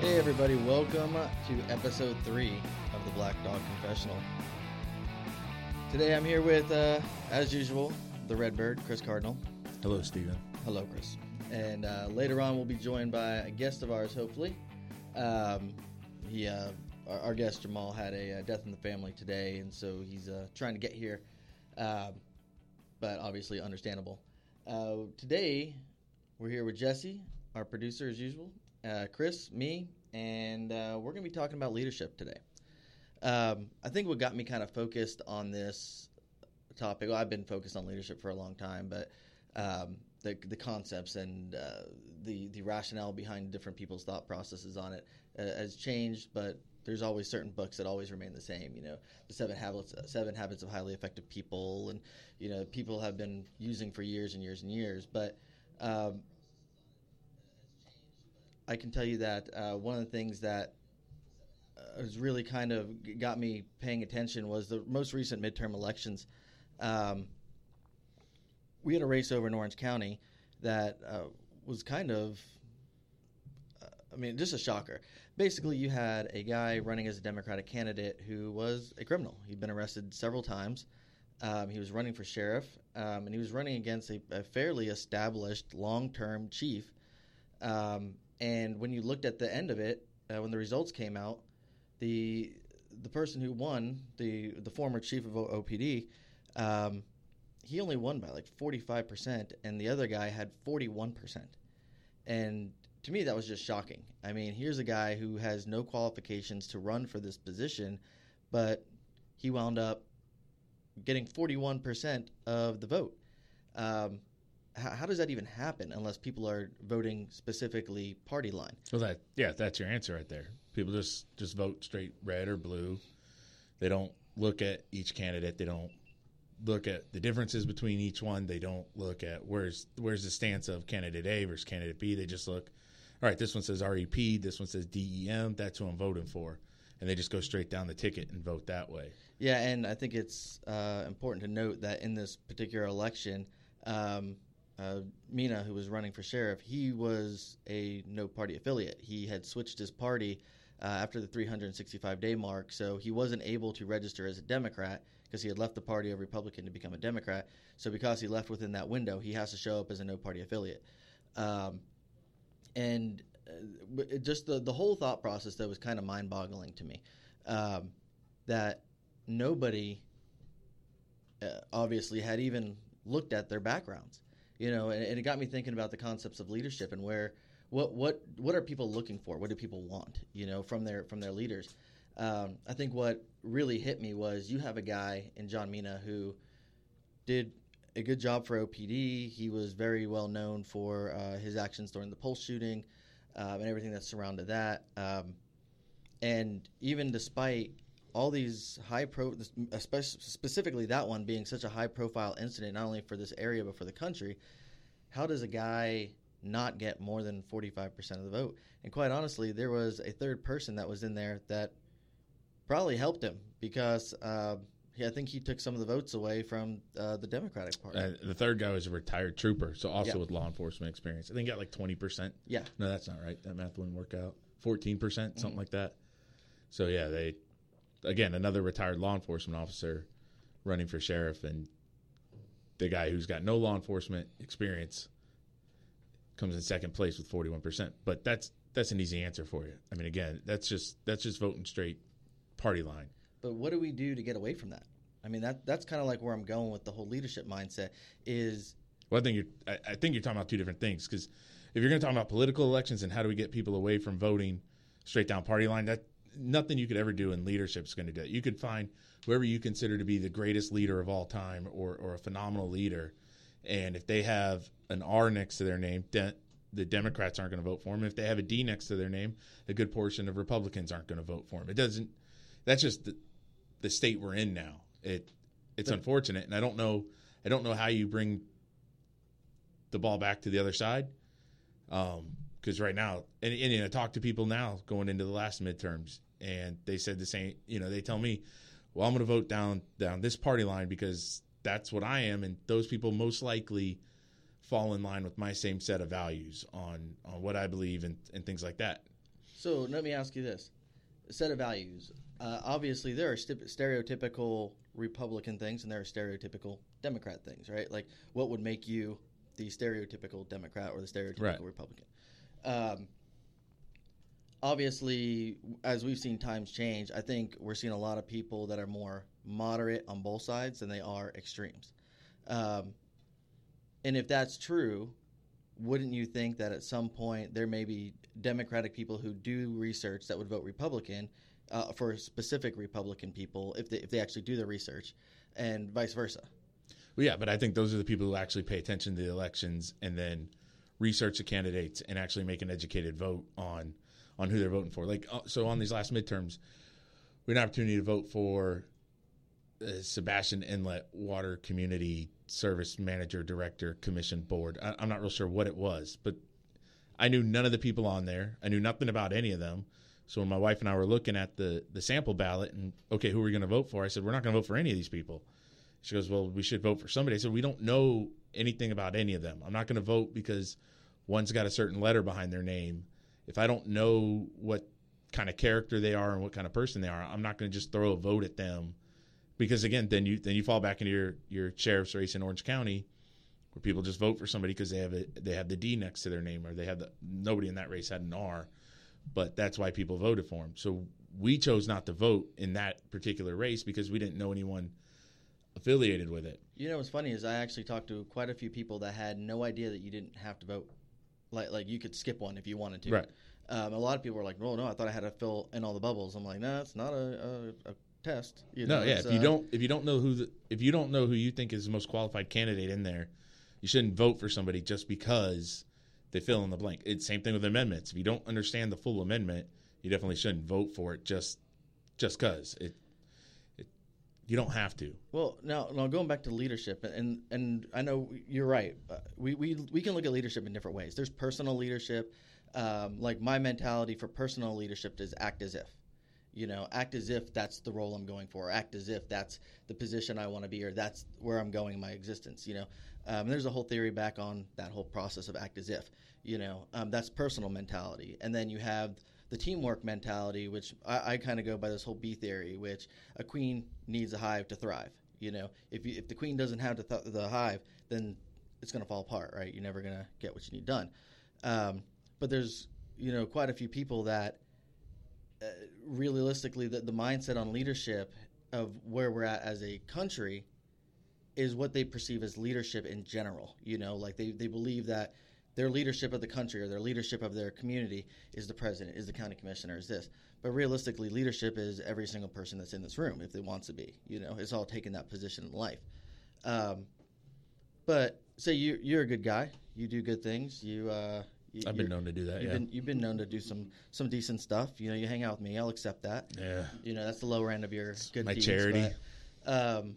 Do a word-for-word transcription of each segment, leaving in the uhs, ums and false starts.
Hey everybody, welcome to episode three of the Black Dog Confessional. Today I'm here with, uh, as usual, the Redbird, Chris Cardinal. Hello, Steven. Hello, Chris. And uh, later on we'll be joined by a guest of ours, hopefully. Um, he, uh, our, our guest Jamal had a uh, death in the family today, and so he's uh, trying to get here, uh, but obviously understandable. Uh, today we're here with Jesse, our producer as usual. Uh, Chris, me, and uh, we're going to be talking about leadership today. Um, I think what got me kind of focused on this topic, well, I've been focused on leadership for a long time, but um, the the concepts and uh, the the rationale behind different people's thought processes on it uh, has changed, but there's always certain books that always remain the same. You know, the seven habits, uh, seven habits of highly effective people, and you know, people have been using for years and years and years, but um, I can tell you that uh, one of the things that uh, has really kind of got me paying attention was the most recent midterm elections. Um, we had a race over in Orange County that uh, was kind of, uh, I mean, just a shocker. Basically, you had a guy running as a Democratic candidate who was a criminal. He'd been arrested several times. Um, he was running for sheriff, um, and he was running against a, a fairly established long-term chief. Um, And when you looked at the end of it, uh, when the results came out, the the person who won, the the former chief of O P D, um, he only won by like forty-five percent, and the other guy had forty-one percent. And to me, that was just shocking. I mean, here's a guy who has no qualifications to run for this position, but he wound up getting forty-one percent of the vote. Um, How does that even happen unless people are voting specifically party line? Well, that yeah, that's your answer right there. People just, just vote straight red or blue. They don't look at each candidate. They don't look at the differences between each one. They don't look at where's where's the stance of candidate A versus candidate B. They just look, all right, this one says R E P, this one says D E M. That's who I'm voting for. And they just go straight down the ticket and vote that way. Yeah, and I think it's uh, important to note that in this particular election, um, Uh, Mina, who was running for sheriff, he was a no-party affiliate. He had switched his party uh, after the three hundred sixty-five day mark, so he wasn't able to register as a Democrat because he had left the party of Republican to become a Democrat. So because he left within that window, he has to show up as a no-party affiliate. Um, and uh, just the, the whole thought process, though, was kind of mind-boggling to me, um, that nobody uh, obviously had even looked at their backgrounds. You know, and, and it got me thinking about the concepts of leadership and where, what, what, what are people looking for? What do people want? You know, from their from their leaders. Um, I think what really hit me was you have a guy in John Mina who did a good job for O P D. He was very well known for uh, his actions during the Pulse shooting um, and everything that surrounded that. Um, and even despite all these high pro, especially specifically that one being such a high profile incident, not only for this area but for the country, how does a guy not get more than forty-five percent of the vote? And quite honestly, there was a third person that was in there that probably helped him because uh, he, I think he took some of the votes away from uh, the Democratic Party. Uh, the third guy was a retired trooper, so also yeah. with law enforcement experience. I think he got like twenty percent. Yeah. No, that's not right. That math wouldn't work out. fourteen percent, something mm-hmm. like that. So, yeah, they... Again, another retired law enforcement officer running for sheriff, and the guy who's got no law enforcement experience comes in second place with forty-one percent. But that's that's an easy answer for you. I mean, again, that's just that's just voting straight party line. But what do we do to get away from that? I mean, that that's kind of like where I'm going with the whole leadership mindset is. Well, I think you're I, I think you're talking about two different things, because if you're going to talk about political elections and how do we get people away from voting straight down party line, that nothing you could ever do in leadership is going to do it. You could find whoever you consider to be the greatest leader of all time or, or a phenomenal leader, and if they have an R next to their name, de- the Democrats aren't going to vote for him. If they have a D next to their name, a good portion of Republicans aren't going to vote for him. It doesn't. That's just the, the state we're in now. It it's the, unfortunate, and I don't know. I don't know how you bring the ball back to the other side. Um, Because right now, and, and I talk to people now going into the last midterms, and they said the same. You know, they tell me, "Well, I'm going to vote down down this party line because that's what I am," and those people most likely fall in line with my same set of values on on what I believe and, and things like that. So let me ask you this. A set of values. Uh, obviously, there are st- stereotypical Republican things and there are stereotypical Democrat things, right? Like, what would make you the stereotypical Democrat or the stereotypical right. Republican? Um, obviously, as we've seen times change, I think we're seeing a lot of people that are more moderate on both sides than they are extremes. Um, and if that's true, wouldn't you think that at some point there may be Democratic people who do research that would vote Republican uh, for specific Republican people if they, if they actually do the research, and vice versa? Well, yeah, but I think those are the people who actually pay attention to the elections and then research the candidates and actually make an educated vote on on who they're voting for. Like, so on these last midterms, we had an opportunity to vote for uh, Sebastian Inlet Water Community Service Manager Director Commission Board. I, I'm not real sure what it was, but I knew none of the people on there. I knew nothing about any of them. So when my wife and I were looking at the, the sample ballot and, okay, who are we going to vote for? I said, we're not going to vote for any of these people. She goes, well, we should vote for somebody. I said, we don't know anything about any of them. I'm not going to vote because one's got a certain letter behind their name. If I don't know what kind of character they are and what kind of person they are, I'm not going to just throw a vote at them. Because, again, then you then you fall back into your, your sheriff's race in Orange County where people just vote for somebody because they have a, they have the D next to their name, or they have the nobody in that race had an R. But that's why people voted for him. So we chose not to vote in that particular race because we didn't know anyone affiliated with it. You know what's funny is I actually talked to quite a few people that had no idea that you didn't have to vote. Like like you could skip one if you wanted to. Right. Um, a lot of people were like, "Oh no, I thought I had to fill in all the bubbles." I'm like, "No, it's not a, a, a test." You no, know, yeah. If you uh, don't if you don't know who the, if you don't know who you think is the most qualified candidate in there, you shouldn't vote for somebody just because they fill in the blank. It's same thing with amendments. If you don't understand the full amendment, you definitely shouldn't vote for it just just because it. You don't have to. Well, now, now going back to leadership, and and I know you're right. Uh, we, we we can look at leadership in different ways. There's personal leadership. Um, like my mentality for personal leadership is act as if. You know, act as if that's the role I'm going for. Act as if that's the position I want to be, or that's where I'm going in my existence. You know, um, there's a whole theory back on that whole process of act as if. You know, um, that's personal mentality, and then you have the teamwork mentality, which I, I kind of go by this whole bee theory, which a queen needs a hive to thrive. You know, if you, if the queen doesn't have the, th- the hive, then it's going to fall apart, right? You're never going to get what you need done. Um, but there's, you know, quite a few people that uh, realistically, the, the mindset on leadership of where we're at as a country is what they perceive as leadership in general. You know, like they, they believe that their leadership of the country or their leadership of their community is the president, is the county commissioner, is this. But realistically, leadership is every single person that's in this room, if they want to be. You know, it's all taking that position in life. Um, but say you, you're a good guy. You do good things. You, uh, you I've been known to do that, you've yeah. Been, you've been known to do some, some decent stuff. You know, you hang out with me. I'll accept that. Yeah. You know, that's the lower end of your good my deeds. charity. But, um,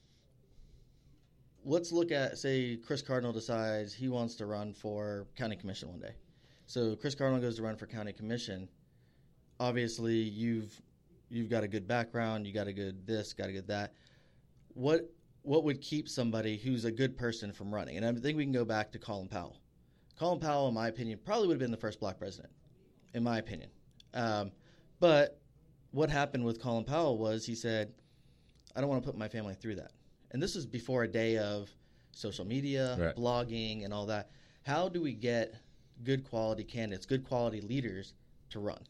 let's look at, say, Chris Cardinal decides he wants to run for county commission one day. So Chris Cardinal goes to run for county commission. Obviously, you've you've got a good background, you got a good this, got a good that. What what would keep somebody who's a good person from running? And I think we can go back to Colin Powell. Colin Powell, in my opinion, probably would have been the first black president, in my opinion. Um, but what happened with Colin Powell was he said, I don't want to put my family through that. And this is before a day of social media, right. blogging, and all that. How do we get good quality candidates, good quality leaders to run?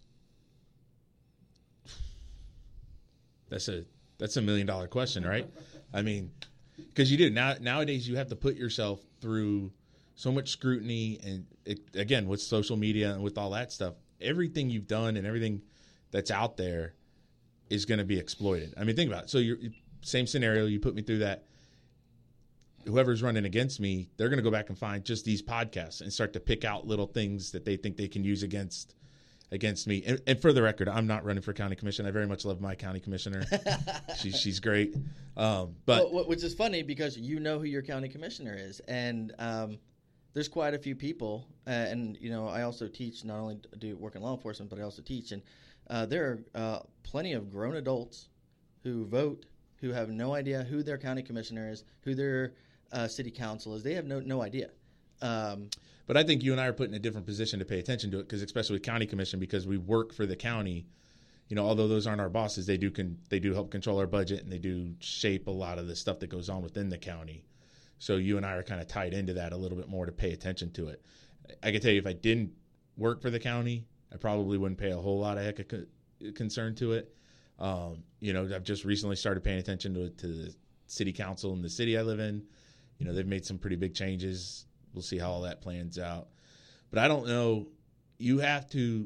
That's a that's a million dollar question, right? I mean, because you do now nowadays you have to put yourself through so much scrutiny, and it, again with social media and with all that stuff, everything you've done and everything that's out there is going to be exploited. I mean, think about it. So you're same scenario. You put me through that. Whoever's running against me, they're going to go back and find just these podcasts and start to pick out little things that they think they can use against against me. And, and for the record, I'm not running for county commission. I very much love my county commissioner. she's she's great. Um, but well, which is funny because you know who your county commissioner is, and um, there's quite a few people. Uh, and you know, I also teach. Not only do work in law enforcement, but I also teach. And uh, there are uh, plenty of grown adults who vote who have no idea who their county commissioner is, who their uh, city council is. They have no no idea. Um, but I think you and I are put in a different position to pay attention to it, because especially with county commission, because we work for the county. You know, although those aren't our bosses, they do con- they do help control our budget, and they do shape a lot of the stuff that goes on within the county. So you and I are kind of tied into that a little bit more to pay attention to it. I can tell you, if I didn't work for the county, I probably wouldn't pay a whole lot of heck of co- concern to it. Um, you know, I've just recently started paying attention to to the city council in the city I live in. You know, they've made some pretty big changes. We'll see how all that plans out. But I don't know. You have to.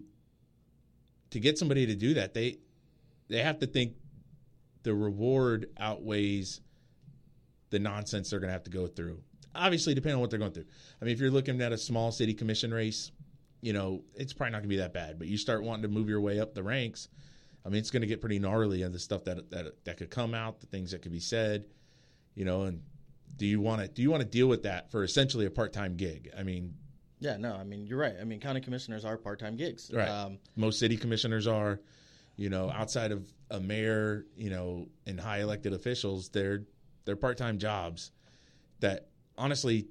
To get somebody to do that, they they have to think the reward outweighs the nonsense they're going to have to go through. Obviously, depending on what they're going through. I mean, if you're looking at a small city commission race, you know, it's probably not going to be that bad. But you start wanting to move your way up the ranks, I mean, it's going to get pretty gnarly on the stuff that that that could come out, the things that could be said, you know. And do you want to do you want to deal with that for essentially a part-time gig? I mean. Yeah, no, I mean, you're right. I mean, county commissioners are part-time gigs. Right. Um, Most city commissioners are, you know, outside of a mayor, you know, and high elected officials, they're they're part-time jobs that honestly,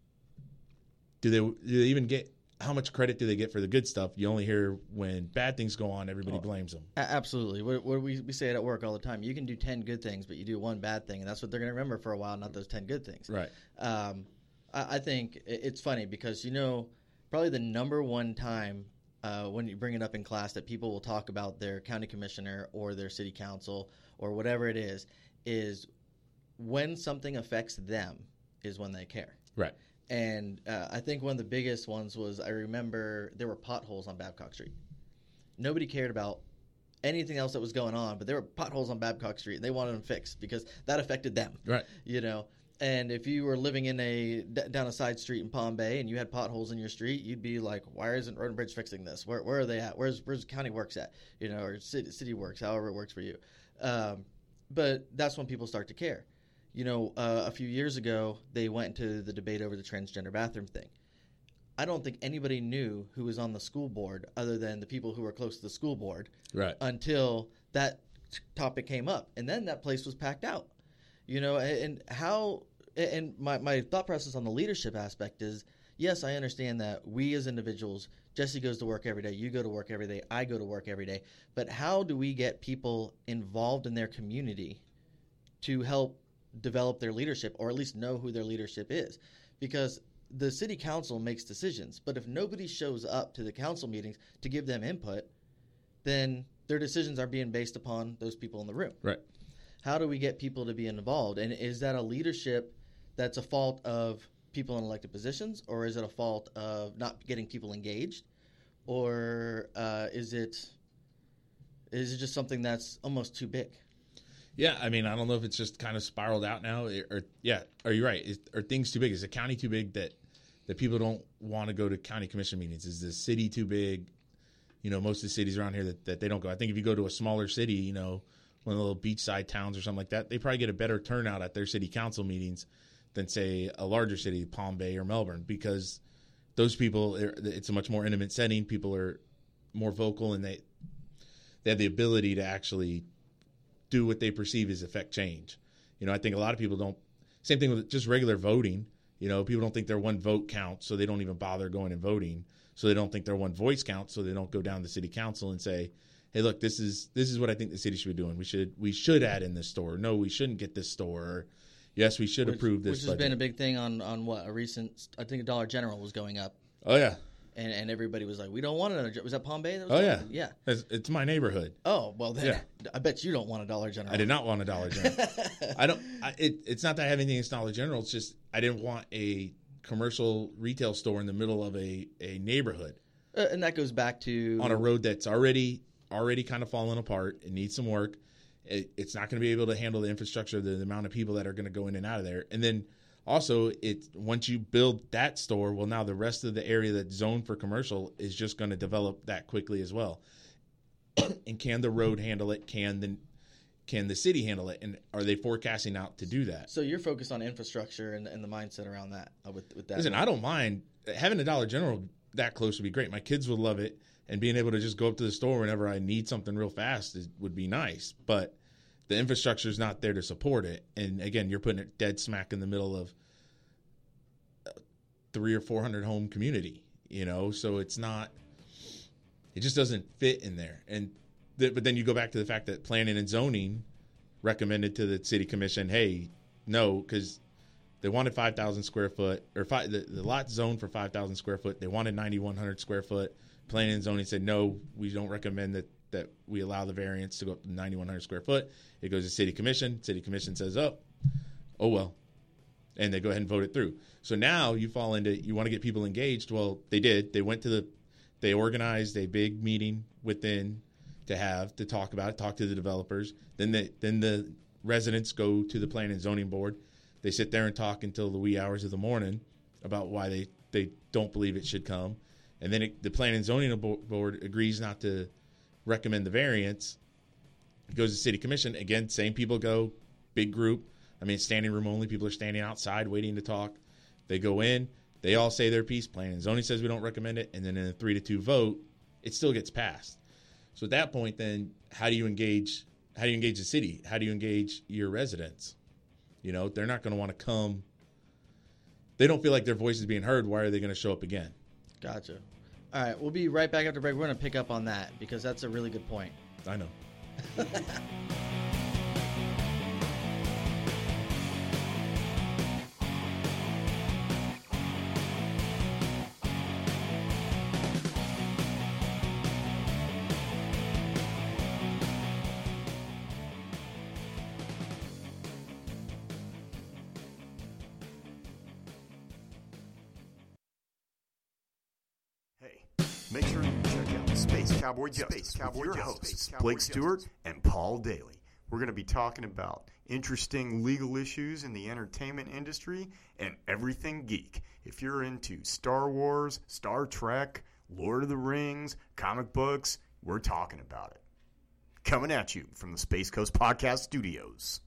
do they do they even get, how much credit do they get for the good stuff? You only hear when bad things go on, everybody oh, blames them. A- absolutely. What, what we, we say it at work all the time. You can do ten good things, but you do one bad thing, and that's what they're going to remember for a while, not those ten good things. Right. Um, I think it's funny because, you know, probably the number one time uh, when you bring it up in class that people will talk about their county commissioner or their city council or whatever it is, is when something affects them is when they care. Right. And uh, I think one of the biggest ones was, I remember there were potholes on Babcock Street. Nobody cared about anything else that was going on, but there were potholes on Babcock Street, and they wanted them fixed because that affected them. Right. You know. And if you were living in a d- down a side street in Palm Bay and you had potholes in your street, you'd be like, "Why isn't Road and Bridge fixing this? Where where are they at? Where's where's county works at? You know, or city city works, however it works for you." Um, but that's when people start to care. You know, uh, a few years ago, they went into the debate over the transgender bathroom thing. I don't think anybody knew who was on the school board other than the people who were close to the school board, right, until that t- topic came up, and then that place was packed out. You know, and, and how. And my, my thought process on the leadership aspect is, yes, I understand that we as individuals, Jesse goes to work every day, you go to work every day, I go to work every day. But how do we get people involved in their community to help develop their leadership, or at least know who their leadership is? Because the city council makes decisions, but if nobody shows up to the council meetings to give them input, then their decisions are being based upon those people in the room. Right. How do we get people to be involved? And is that a leadership that's a fault of people in elected positions, or is it a fault of not getting people engaged, or uh, is it is it just something that's almost too big? Yeah, I mean, I don't know if it's just kind of spiraled out now, or yeah, are you right? Is, are things too big? Is the county too big that that people don't want to go to county commission meetings? Is the city too big? You know, most of the cities around here that, that they don't go. I think if you go to a smaller city, you know, one of the little beachside towns or something like that, they probably get a better turnout at their city council meetings than, say, a larger city, Palm Bay or Melbourne, because those people, it's a much more intimate setting. People are more vocal, and they they have the ability to actually do what they perceive as affect change. You know, I think a lot of people don't. Same thing with just regular voting. You know, people don't think their one vote counts, so they don't even bother going and voting. So they don't think their one voice counts, so they don't go down to city council and say, "Hey, look, this is this is what I think the city should be doing. We should we should add in this store. No, we shouldn't get this store." Or, yes, we should which, approve this. Which has budget. been a big thing on, on what a recent. I think Dollar General was going up. Oh yeah, and and everybody was like, "We don't want another." Was that Palm Bay? That was oh yeah, yeah. It's, it's my neighborhood. Oh well, then Yeah. I bet you don't want a Dollar General. I did not want a Dollar General. I don't. I, it, it's not that I have anything against Dollar General. It's just I didn't want a commercial retail store in the middle of a, a neighborhood. Uh, and that goes back to on a road that's already already kind of falling apart. It needs some work. It, it's not going to be able to handle the infrastructure, the, the amount of people that are going to go in and out of there. And then also, it once you build that store, well, now the rest of the area that's zoned for commercial is just going to develop that quickly as well. And can the road handle it? Can the can the city handle it? And are they forecasting out to do that? So you're focused on infrastructure and, and the mindset around that. Uh, with, with that, Listen, I don't mind having a Dollar General that close would be great. My kids would love it, and being able to just go up to the store whenever I need something real fast is, would be nice. But the infrastructure is not there to support it. And again, you're putting it dead smack in the middle of three or four hundred home community, you know, so it's not, it just doesn't fit in there. And th- but then you go back to the fact that planning and zoning recommended to the city commission, hey, no, because they wanted five thousand square foot, or five, the, the lot zoned for five thousand square foot. They wanted ninety-one hundred square foot. Planning and zoning said, no, we don't recommend that, that we allow the variance to go up to ninety-one hundred square foot. It goes to city commission. City commission says, oh, oh, well. And they go ahead and vote it through. So now you fall into, you want to get people engaged. Well, they did. They went to the, they organized a big meeting within to have, to talk about it, talk to the developers. Then the, then the residents go to the planning and zoning board. They sit there and talk until the wee hours of the morning about why they, they don't believe it should come. And then it, the planning and zoning board agrees not to recommend the variance. It goes to city commission. Again, same people go, big group. I mean, standing room only. People are standing outside waiting to talk. They go in. They all say their piece. Planning and zoning says we don't recommend it. And then in a three to two vote, it still gets passed. So at that point, then how do you engage? How do you engage the city? How do you engage your residents? You know, they're not going to want to come. They don't feel like their voice is being heard. Why are they going to show up again? Gotcha. All right, we'll be right back after break. We're going to pick up on that because that's a really good point. I know. Make sure you check out Space Cowboy Justice with your hosts, Blake Stewart and Paul Daly. We're going to be talking about interesting legal issues in the entertainment industry and everything geek. If you're into Star Wars, Star Trek, Lord of the Rings, comic books, we're talking about it. Coming at you from the Space Coast Podcast Studios.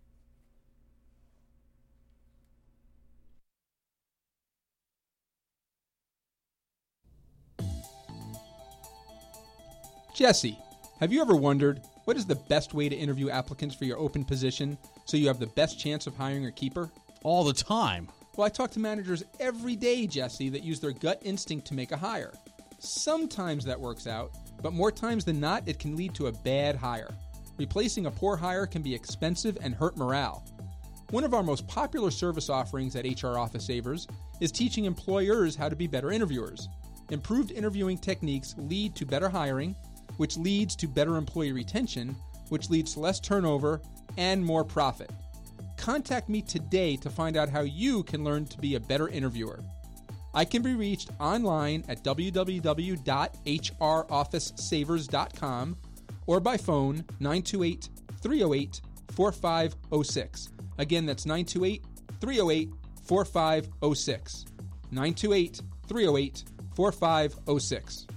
Jesse, have you ever wondered what is the best way to interview applicants for your open position so you have the best chance of hiring a keeper? All the time. Well, I talk to managers every day, Jesse, that use their gut instinct to make a hire. Sometimes that works out, but more times than not, it can lead to a bad hire. Replacing a poor hire can be expensive and hurt morale. One of our most popular service offerings at H R Office Savers is teaching employers how to be better interviewers. Improved interviewing techniques lead to better hiring, which leads to better employee retention, which leads to less turnover and more profit. Contact me today to find out how you can learn to be a better interviewer. I can be reached online at w w w dot h r office savers dot com or by phone nine two eight, three oh eight, four five oh six. Again, that's nine two eight, three oh eight, four five oh six. nine two eight, three oh eight, four five oh six.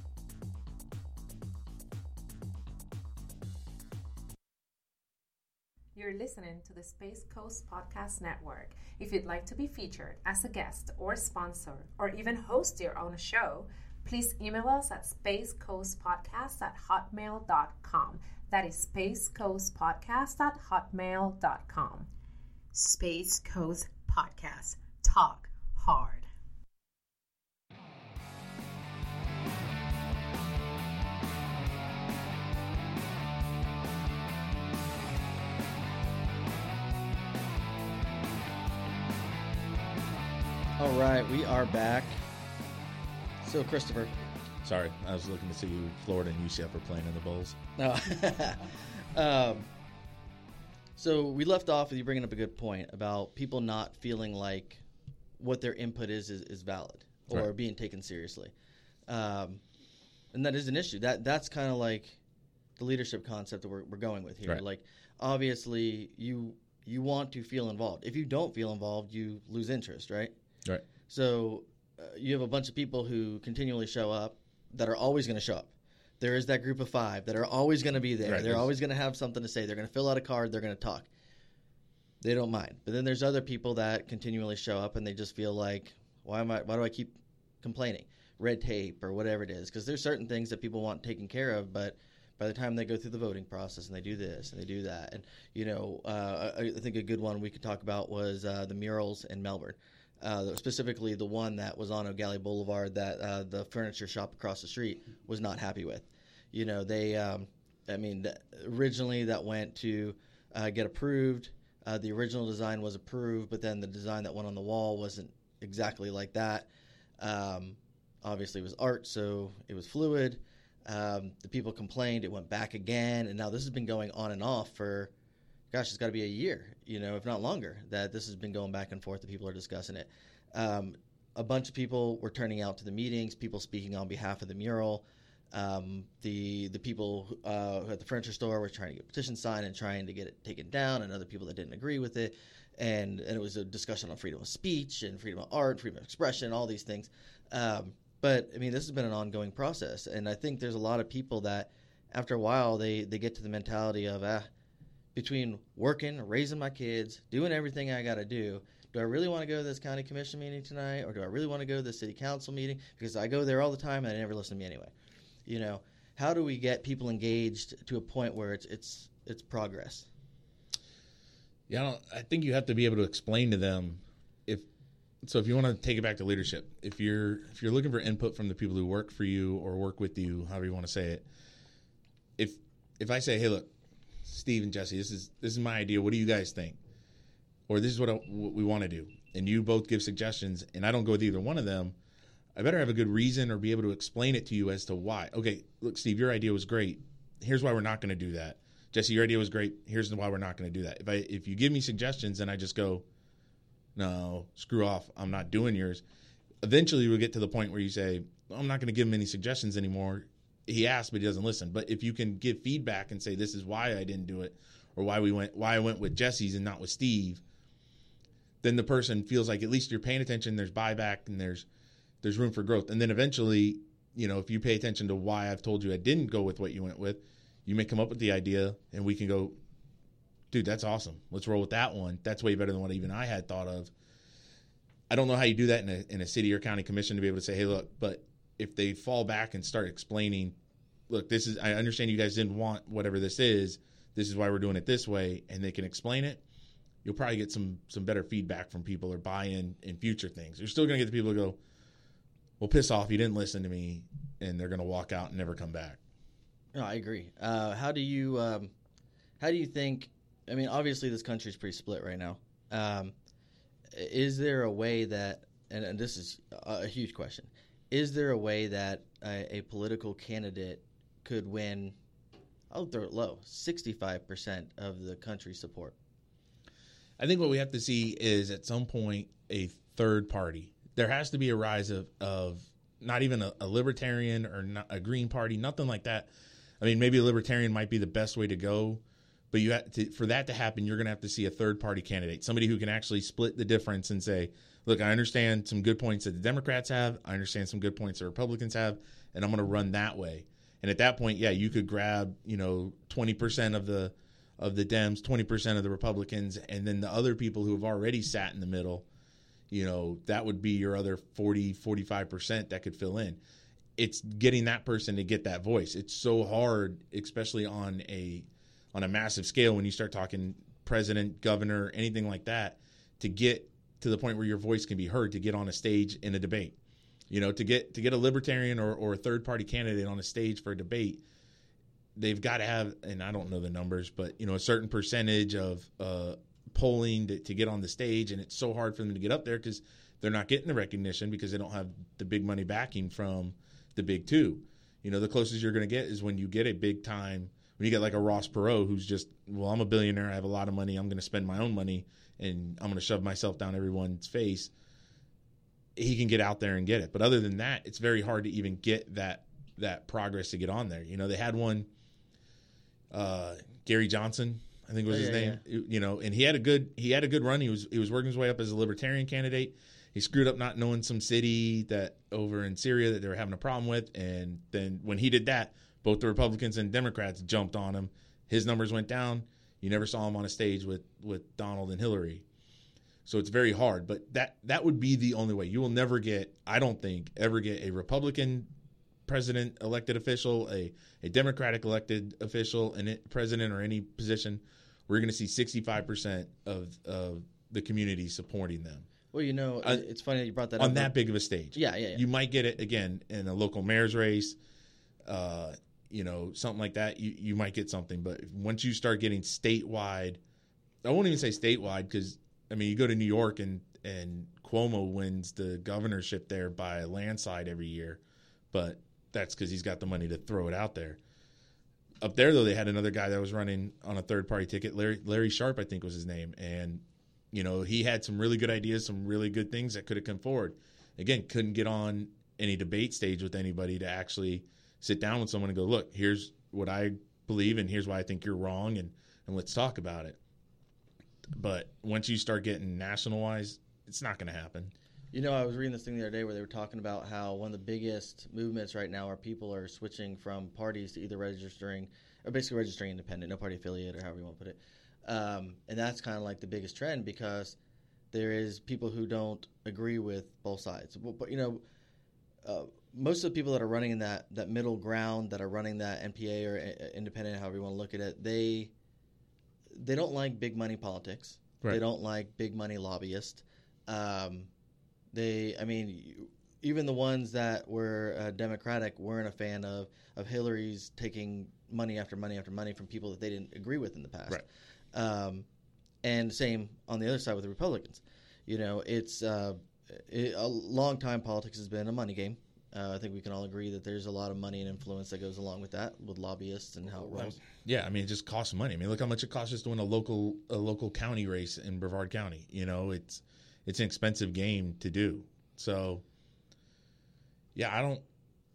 You're listening to the Space Coast Podcast Network. If you'd like to be featured as a guest or sponsor or even host your own show, please email us at spacecoastpodcast at hotmail dot com. That is spacecoastpodcast at hotmail dot com. Space Coast Podcast. Talk hard. All right, we are back. So, Christopher. Sorry, I was looking to see who Florida and U C F are playing in the bowls. No. um, so we left off with you bringing up a good point about people not feeling like what their input is is, is valid or right. being taken seriously, um, and that is an issue. That that's kind of like the leadership concept that we're we're going with here. Right. Like, obviously, you you want to feel involved. If you don't feel involved, you lose interest, right? Right. So uh, you have a bunch of people who continually show up that are always going to show up. There is that group of five that are always going to be there. Right. They're always going to have something to say. They're going to fill out a card. They're going to talk. They don't mind. But then there's other people that continually show up and they just feel like, why am I? Why do I keep complaining? Red tape or whatever it is. Because there's certain things that people want taken care of, but by the time they go through the voting process and they do this and they do that, and you know, uh, I, I think a good one we could talk about was uh, the murals in Melbourne. uh, specifically the one that was on O'Galley Boulevard that uh, the furniture shop across the street was not happy with. You know, they, um, I mean, th- originally that went to uh, get approved. Uh, the original design was approved, but then the design that went on the wall wasn't exactly like that. Um, obviously, it was art, so it was fluid. Um, the people complained. It went back again, and now this has been going on and off for, gosh, it's got to be a year, you know, if not longer, that this has been going back and forth. The people are discussing it. Um, a bunch of people were turning out to the meetings, people speaking on behalf of the mural. Um, the the people uh, at the furniture store were trying to get a petition signed and trying to get it taken down, and other people that didn't agree with it. And, and it was a discussion on freedom of speech and freedom of art, freedom of expression, all these things. Um, but, I mean, this has been an ongoing process. And I think there's a lot of people that, after a while, they, they get to the mentality of, ah, between working, raising my kids, doing everything I got to do, do I really want to go to this county commission meeting tonight, or do I really want to go to the city council meeting? Because I go there all the time and they never listen to me anyway. You know, how do we get people engaged to a point where it's it's it's progress? Yeah, I, don't, I think you have to be able to explain to them if so. If you want to take it back to leadership, if you're if you're looking for input from the people who work for you or work with you, however you want to say it, if if I say, hey, look, Steve and Jesse, this is this is my idea. What do you guys think? Or this is what, I, what we want to do, and you both give suggestions, and I don't go with either one of them. I better have a good reason or be able to explain it to you as to why. Okay, look, Steve, your idea was great. Here's why we're not going to do that. Jesse, your idea was great. Here's why we're not going to do that. If I if you give me suggestions and I just go, no, screw off, I'm not doing yours, eventually we'll get to the point where you say, I'm not going to give him any suggestions anymore. He asked, but he doesn't listen. But if you can give feedback and say, this is why I didn't do it, or why we went, why I went with Jesse's and not with Steve, then the person feels like at least you're paying attention, there's buyback, and there's there's room for growth. And then eventually, you know, if you pay attention to why I've told you I didn't go with what you went with, you may come up with the idea and we can go, dude, that's awesome. Let's roll with that one. That's way better than what even I had thought of. I don't know how you do that in a, in a city or county commission to be able to say, hey, look, but if they fall back and start explaining, look, this is, I understand you guys didn't want whatever this is. This is why we're doing it this way. And they can explain it. You'll probably get some, some better feedback from people or buy-in in future things. You're still going to get the people to go, well, piss off, you didn't listen to me, and they're going to walk out and never come back. No, I agree. Uh, how do you um, how do you think, I mean, obviously this country is pretty split right now. Um, is there a way that, and, and this is a, a huge question, is there a way that a, a political candidate could win, I'll throw it low, sixty-five percent of the country's support? I think what we have to see is at some point a third party. There has to be a rise of, of not even a, a libertarian or not a green party, nothing like that. I mean, maybe a libertarian might be the best way to go, but you have to, for that to happen, you're going to have to see a third party candidate, somebody who can actually split the difference and say, look, I understand some good points that the Democrats have. I understand some good points that Republicans have, and I'm going to run that way. And at that point, yeah, you could grab, you know, twenty percent of the of the Dems, twenty percent of the Republicans, and then the other people who have already sat in the middle, you know, that would be your other forty, forty-five percent that could fill in. It's getting that person to get that voice. It's so hard, especially on a on a massive scale when you start talking president, governor, anything like that, to get to the point where your voice can be heard, to get on a stage in a debate. You know, to get to get a libertarian or, or a third-party candidate on a stage for a debate, they've got to have, and I don't know the numbers, but, you know, a certain percentage of uh, polling to, to get on the stage, and it's so hard for them to get up there because they're not getting the recognition because they don't have the big money backing from the big two. You know, the closest you're going to get is when you get a big time, when you get like a Ross Perot who's just, well, I'm a billionaire, I have a lot of money, I'm going to spend my own money, and I'm going to shove myself down everyone's face. He can get out there and get it. But other than that, it's very hard to even get that that progress to get on there. You know, they had one, uh, Gary Johnson, I think was oh, his yeah, name. Yeah. You know, and he had a good he had a good run. He was he was working his way up as a libertarian candidate. He screwed up not knowing some city that over in Syria that they were having a problem with, and then when he did that, both the Republicans and Democrats jumped on him. His numbers went down. You never saw him on a stage with with Donald and Hillary. So it's very hard, but that that would be the only way. You will never get, I don't think, ever get a Republican president elected official, a, a Democratic elected official, and it, president or any position. We're going to see sixty-five percent of, of the community supporting them. Well, you know, uh, it's funny that you brought that on up. that big of a stage. Yeah, yeah, yeah. You might get it again in a local mayor's race, uh, you know, something like that. You you might get something, but once you start getting statewide, I won't even say statewide because I mean you go to New York and and Cuomo wins the governorship there by a landslide every year, but that's because he's got the money to throw it out there. Up there, though, they had another guy that was running on a third-party ticket, Larry Larry Sharp, I think was his name, and you know he had some really good ideas, some really good things that could have come forward. Again, couldn't get on any debate stage with anybody to actually sit down with someone and go, look, here's what I believe, and here's why I think you're wrong, and and let's talk about it. But once you start getting nationalized, it's not going to happen. You know, I was reading this thing the other day where they were talking about how one of the biggest movements right now are people are switching from parties to either registering, or basically registering independent, no party affiliate, or however you want to put it. Um, and that's kind of like the biggest trend because there is people who don't agree with both sides. But, you know, uh, most of the people that are running in that, that middle ground, that are running that N P A or independent, however you want to look at it, they they don't like big money politics. Right. They don't like big money lobbyists. Um They, I mean, even the ones that were uh, Democratic weren't a fan of, of Hillary's taking money after money after money from people that they didn't agree with in the past. Right. Um, and same on the other side with the Republicans. You know, it's uh, it, a long time politics has been a money game. Uh, I think we can all agree that there's a lot of money and influence that goes along with that, with lobbyists and how it rolls. Yeah, I mean, it just costs money. I mean, look how much it costs just to win a local a local county race in Brevard County. You know, it's it's an expensive game to do. So, yeah, I don't.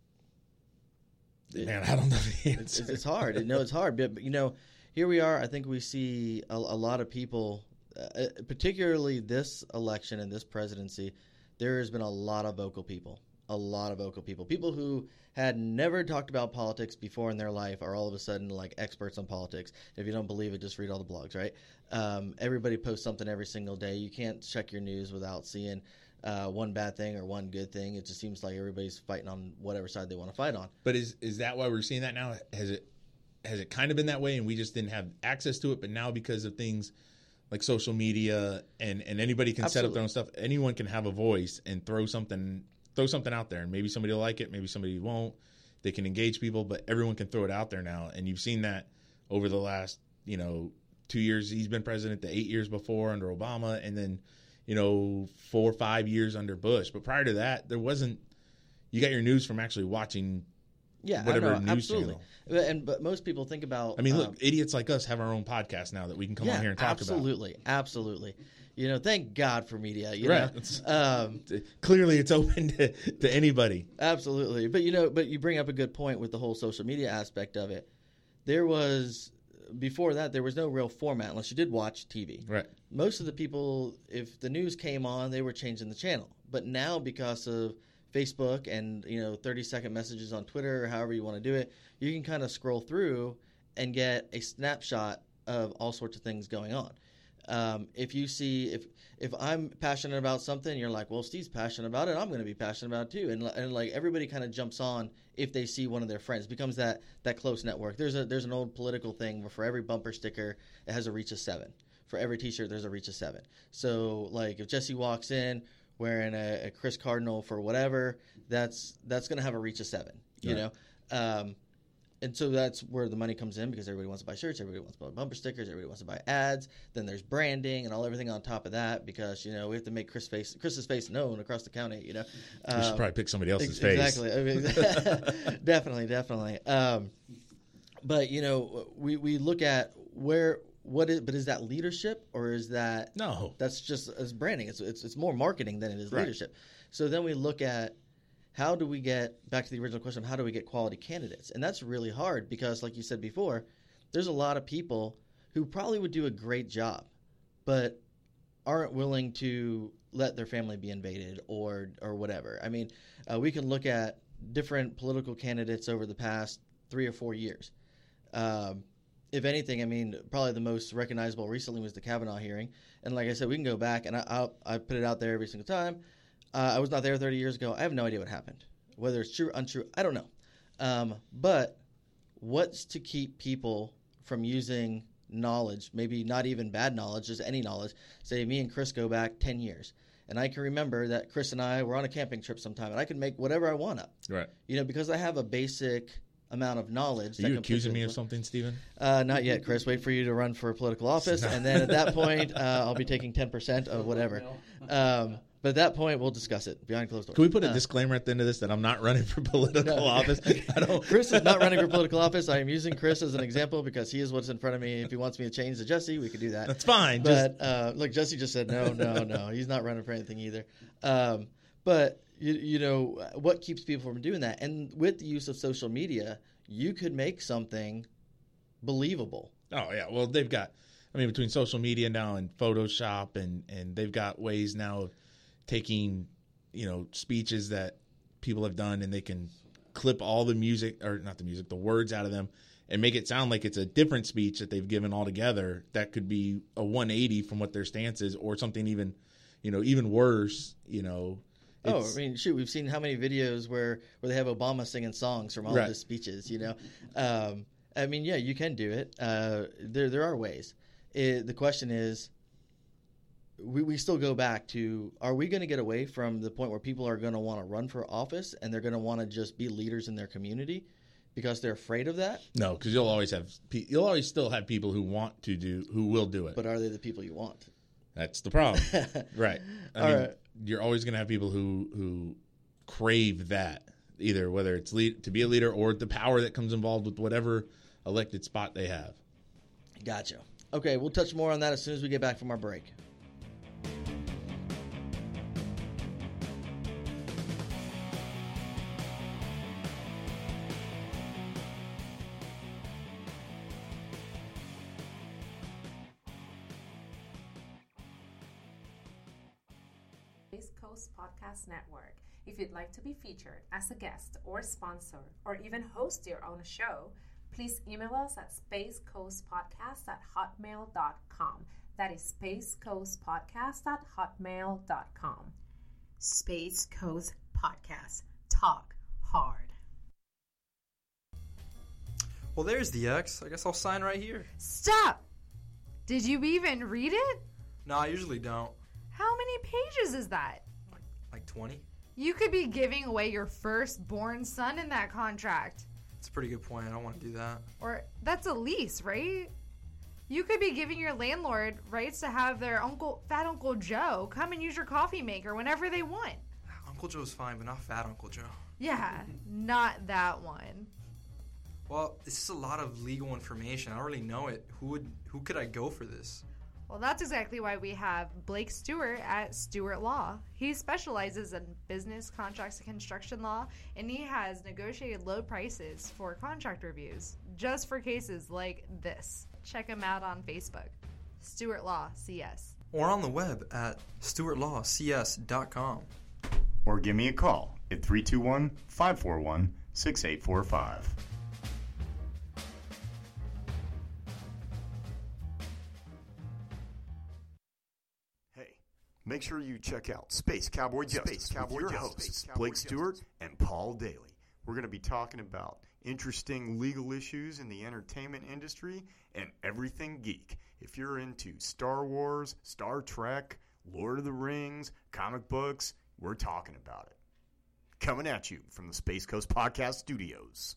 Man, I don't know the answer. It's, it's hard. No, it's hard. But, but, you know, here we are. I think we see a, a lot of people, uh, particularly this election and this presidency, there has been a lot of vocal people. A lot of vocal people. People who had never talked about politics before in their life are all of a sudden like experts on politics. If you don't believe it, just read all the blogs, right? Um, everybody posts something every single day. You can't check your news without seeing uh, one bad thing or one good thing. It just seems like everybody's fighting on whatever side they want to fight on. But is is that why we're seeing that now? Has it has it kind of been that way and we just didn't have access to it? But now because of things like social media and, and anybody can Absolutely. set up their own stuff, anyone can have a voice and throw something throw something out there, and maybe somebody will like it, maybe somebody won't. They can engage people, but everyone can throw it out there now. And you've seen that over the last, you know, two years he's been president, the eight years before under Obama, and then, you know, four or five years under Bush. But prior to that, there wasn't – you got your news from actually watching yeah, whatever I know, news absolutely. channel. And But most people think about – I mean, look, um, idiots like us have our own podcast now that we can come yeah, on here and talk absolutely, about. Absolutely, absolutely. You know, thank God for media. You right. know? Um, Clearly, it's open to, to anybody. Absolutely, but you know, but you bring up a good point with the whole social media aspect of it. There was before that, there was no real format unless you did watch T V. Right. Most of the people, if the news came on, they were changing the channel. But now, because of Facebook and you know, thirty second messages on Twitter or however you want to do it, you can kind of scroll through and get a snapshot of all sorts of things going on. Um, if you see, if if I'm passionate about something, you're like, well, Steve's passionate about it, I'm going to be passionate about it too. And, and like everybody kind of jumps on if they see one of their friends. It becomes that that close network. There's a there's an old political thing where for every bumper sticker, it has a reach of seven. For every T-shirt, there's a reach of seven. So like if Jesse walks in wearing a, a Chris Cardinal for whatever, that's that's going to have a reach of seven. You right. know. Um, And so that's where the money comes in because everybody wants to buy shirts, everybody wants to buy bumper stickers, everybody wants to buy ads. Then there's branding and all everything on top of that because, you know, we have to make Chris face, Chris's face known across the county, you know. Um, we should probably pick somebody else's exactly. face. Exactly. definitely, definitely. Um, but, you know, we, we look at where – what is, but is that leadership or is that – No. That's just as branding. It's, it's, it's more marketing than it is right. leadership. So then we look at – how do we get back to the original question of how do we get quality candidates? And that's really hard because, like you said before, there's a lot of people who probably would do a great job, but aren't willing to let their family be invaded or or whatever. I mean, uh, we can look at different political candidates over the past three or four years. Um, if anything, I mean, probably the most recognizable recently was the Kavanaugh hearing. And like I said, we can go back, and I, I'll, I put it out there every single time. Uh, I was not there thirty years ago. I have no idea what happened. Whether it's true or untrue, I don't know. Um, but what's to keep people from using knowledge, maybe not even bad knowledge, just any knowledge. Say me and Chris go back ten years, and I can remember that Chris and I were on a camping trip sometime, and I can make whatever I want up. Right. You know, because I have a basic amount of knowledge. Are that you can accusing put me to- of something, Stephen? Uh, not yet, Chris. Wait for you to run for political office, and then at that point, uh, I'll be taking ten percent of whatever. Um, but at that point, we'll discuss it behind closed doors. Can we put a Uh, disclaimer at the end of this that I'm not running for political No. office? I don't. Chris is not running for political office. I am using Chris as an example because he is what's in front of me. If he wants me to change to Jesse, we could do that. That's fine. Just, But uh, look, Jesse just said no, no, no. He's not running for anything either. Um, but you, you know what keeps people from doing that? And with the use of social media, you could make something believable. oh yeah. Well, they've got. I mean, between social media now and Photoshop, and and they've got ways now of taking, you know, speeches that people have done, and they can clip all the music, or not the music, the words out of them, and make it sound like it's a different speech that they've given altogether. That could be a one eighty from what their stance is, or something even, you know, even worse. You know. Oh, It's- I mean, shoot, we've seen how many videos where, where they have Obama singing songs from all Right. of his speeches, you know? Um, I mean, yeah, you can do it. Uh, there there are ways. It, the question is, we, we still go back to, are we going to get away from the point where people are going to want to run for office and they're going to want to just be leaders in their community because they're afraid of that? No, because you'll always have pe- you'll always still have people who want to do who will do it. But are they the people you want? That's the problem, right? I All mean, right. you're always going to have people who who crave that, either whether it's lead, to be a leader or the power that comes involved with whatever elected spot they have. Gotcha. Okay, we'll touch more on that as soon as we get back from our break. Space Coast Podcast Network. If you'd like to be featured as a guest or sponsor or even host your own show, please email us at spacecoastpodcast at hotmail dot com. That is spacecoastpodcast at hotmail dot com. Space Coast Podcast. Talk hard. Well, there's the X. I guess I'll sign right here. Stop! Did you even read it? No, I usually don't. How many pages is that? Like, like twenty? You could be giving away your firstborn son in that contract. It's a pretty good point. I don't want to do that. Or that's a lease, right? You could be giving your landlord rights to have their uncle, Fat Uncle Joe, come and use your coffee maker whenever they want. Uncle Joe's fine, but not Fat Uncle Joe. Yeah, not that one. Well, this is a lot of legal information. I don't really know it. Who would? Who could I go for this? Well, that's exactly why we have Blake Stewart at Stewart Law. He specializes in business, contracts, and construction law, and he has negotiated low prices for contract reviews, just for cases like this. Check him out on Facebook, Stewart Law C S. Or on the web at stewart law c s dot com. Or give me a call at three two one, five four one, six eight four five. Hey, make sure you check out Space Cowboy Justice, Space Cowboy with your Justice, hosts, Blake Justice. Stewart and Paul Daly. We're going to be talking about interesting legal issues in the entertainment industry and everything geek. If you're into Star Wars, Star Trek, Lord of the Rings, comic books, we're talking about it. Coming at you from the Space Coast Podcast Studios.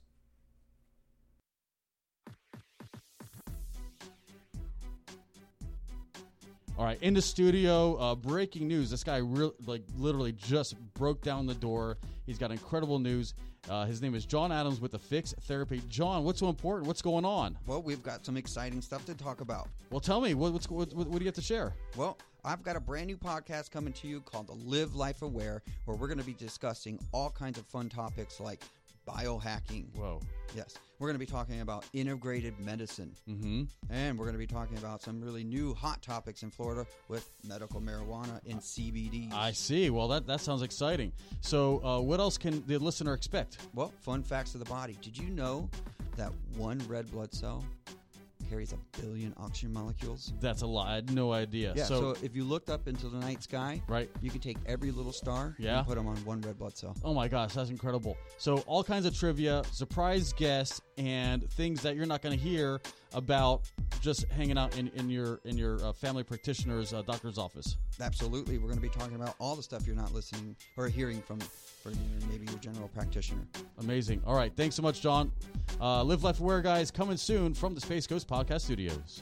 All right, in the studio, uh, breaking news. This guy re- like literally just broke down the door. He's got incredible news. Uh, his name is John Adams with the Fix Therapy. John, what's so important? What's going on? Well, we've got some exciting stuff to talk about. Well, tell me, what, what's, what, what do you have to share? Well, I've got a brand new podcast coming to you called the Live Life Aware, where we're going to be discussing all kinds of fun topics like biohacking. Whoa. Yes. We're going to be talking about integrated medicine. Mm-hmm. And we're going to be talking about some really new hot topics in Florida with medical marijuana and C B D. I see. Well, that, that sounds exciting. So uh, what else can the listener expect? Well, fun facts of the body. Did you know that one red blood cell carries a billion oxygen molecules? That's a lie. I had no idea. Yeah, so, so if you looked up into the night sky, right, you could take every little star yeah. and put them on one red blood cell. Oh my gosh, that's incredible. So all kinds of trivia, surprise guests, and things that you're not going to hear about just hanging out in, in your in your uh, family practitioner's uh, doctor's office? Absolutely. We're going to be talking about all the stuff you're not listening or hearing from, from your, maybe your general practitioner. Amazing. All right. Thanks so much, John. Uh, Live Life Aware, guys, coming soon from the Space Coast Podcast Studios.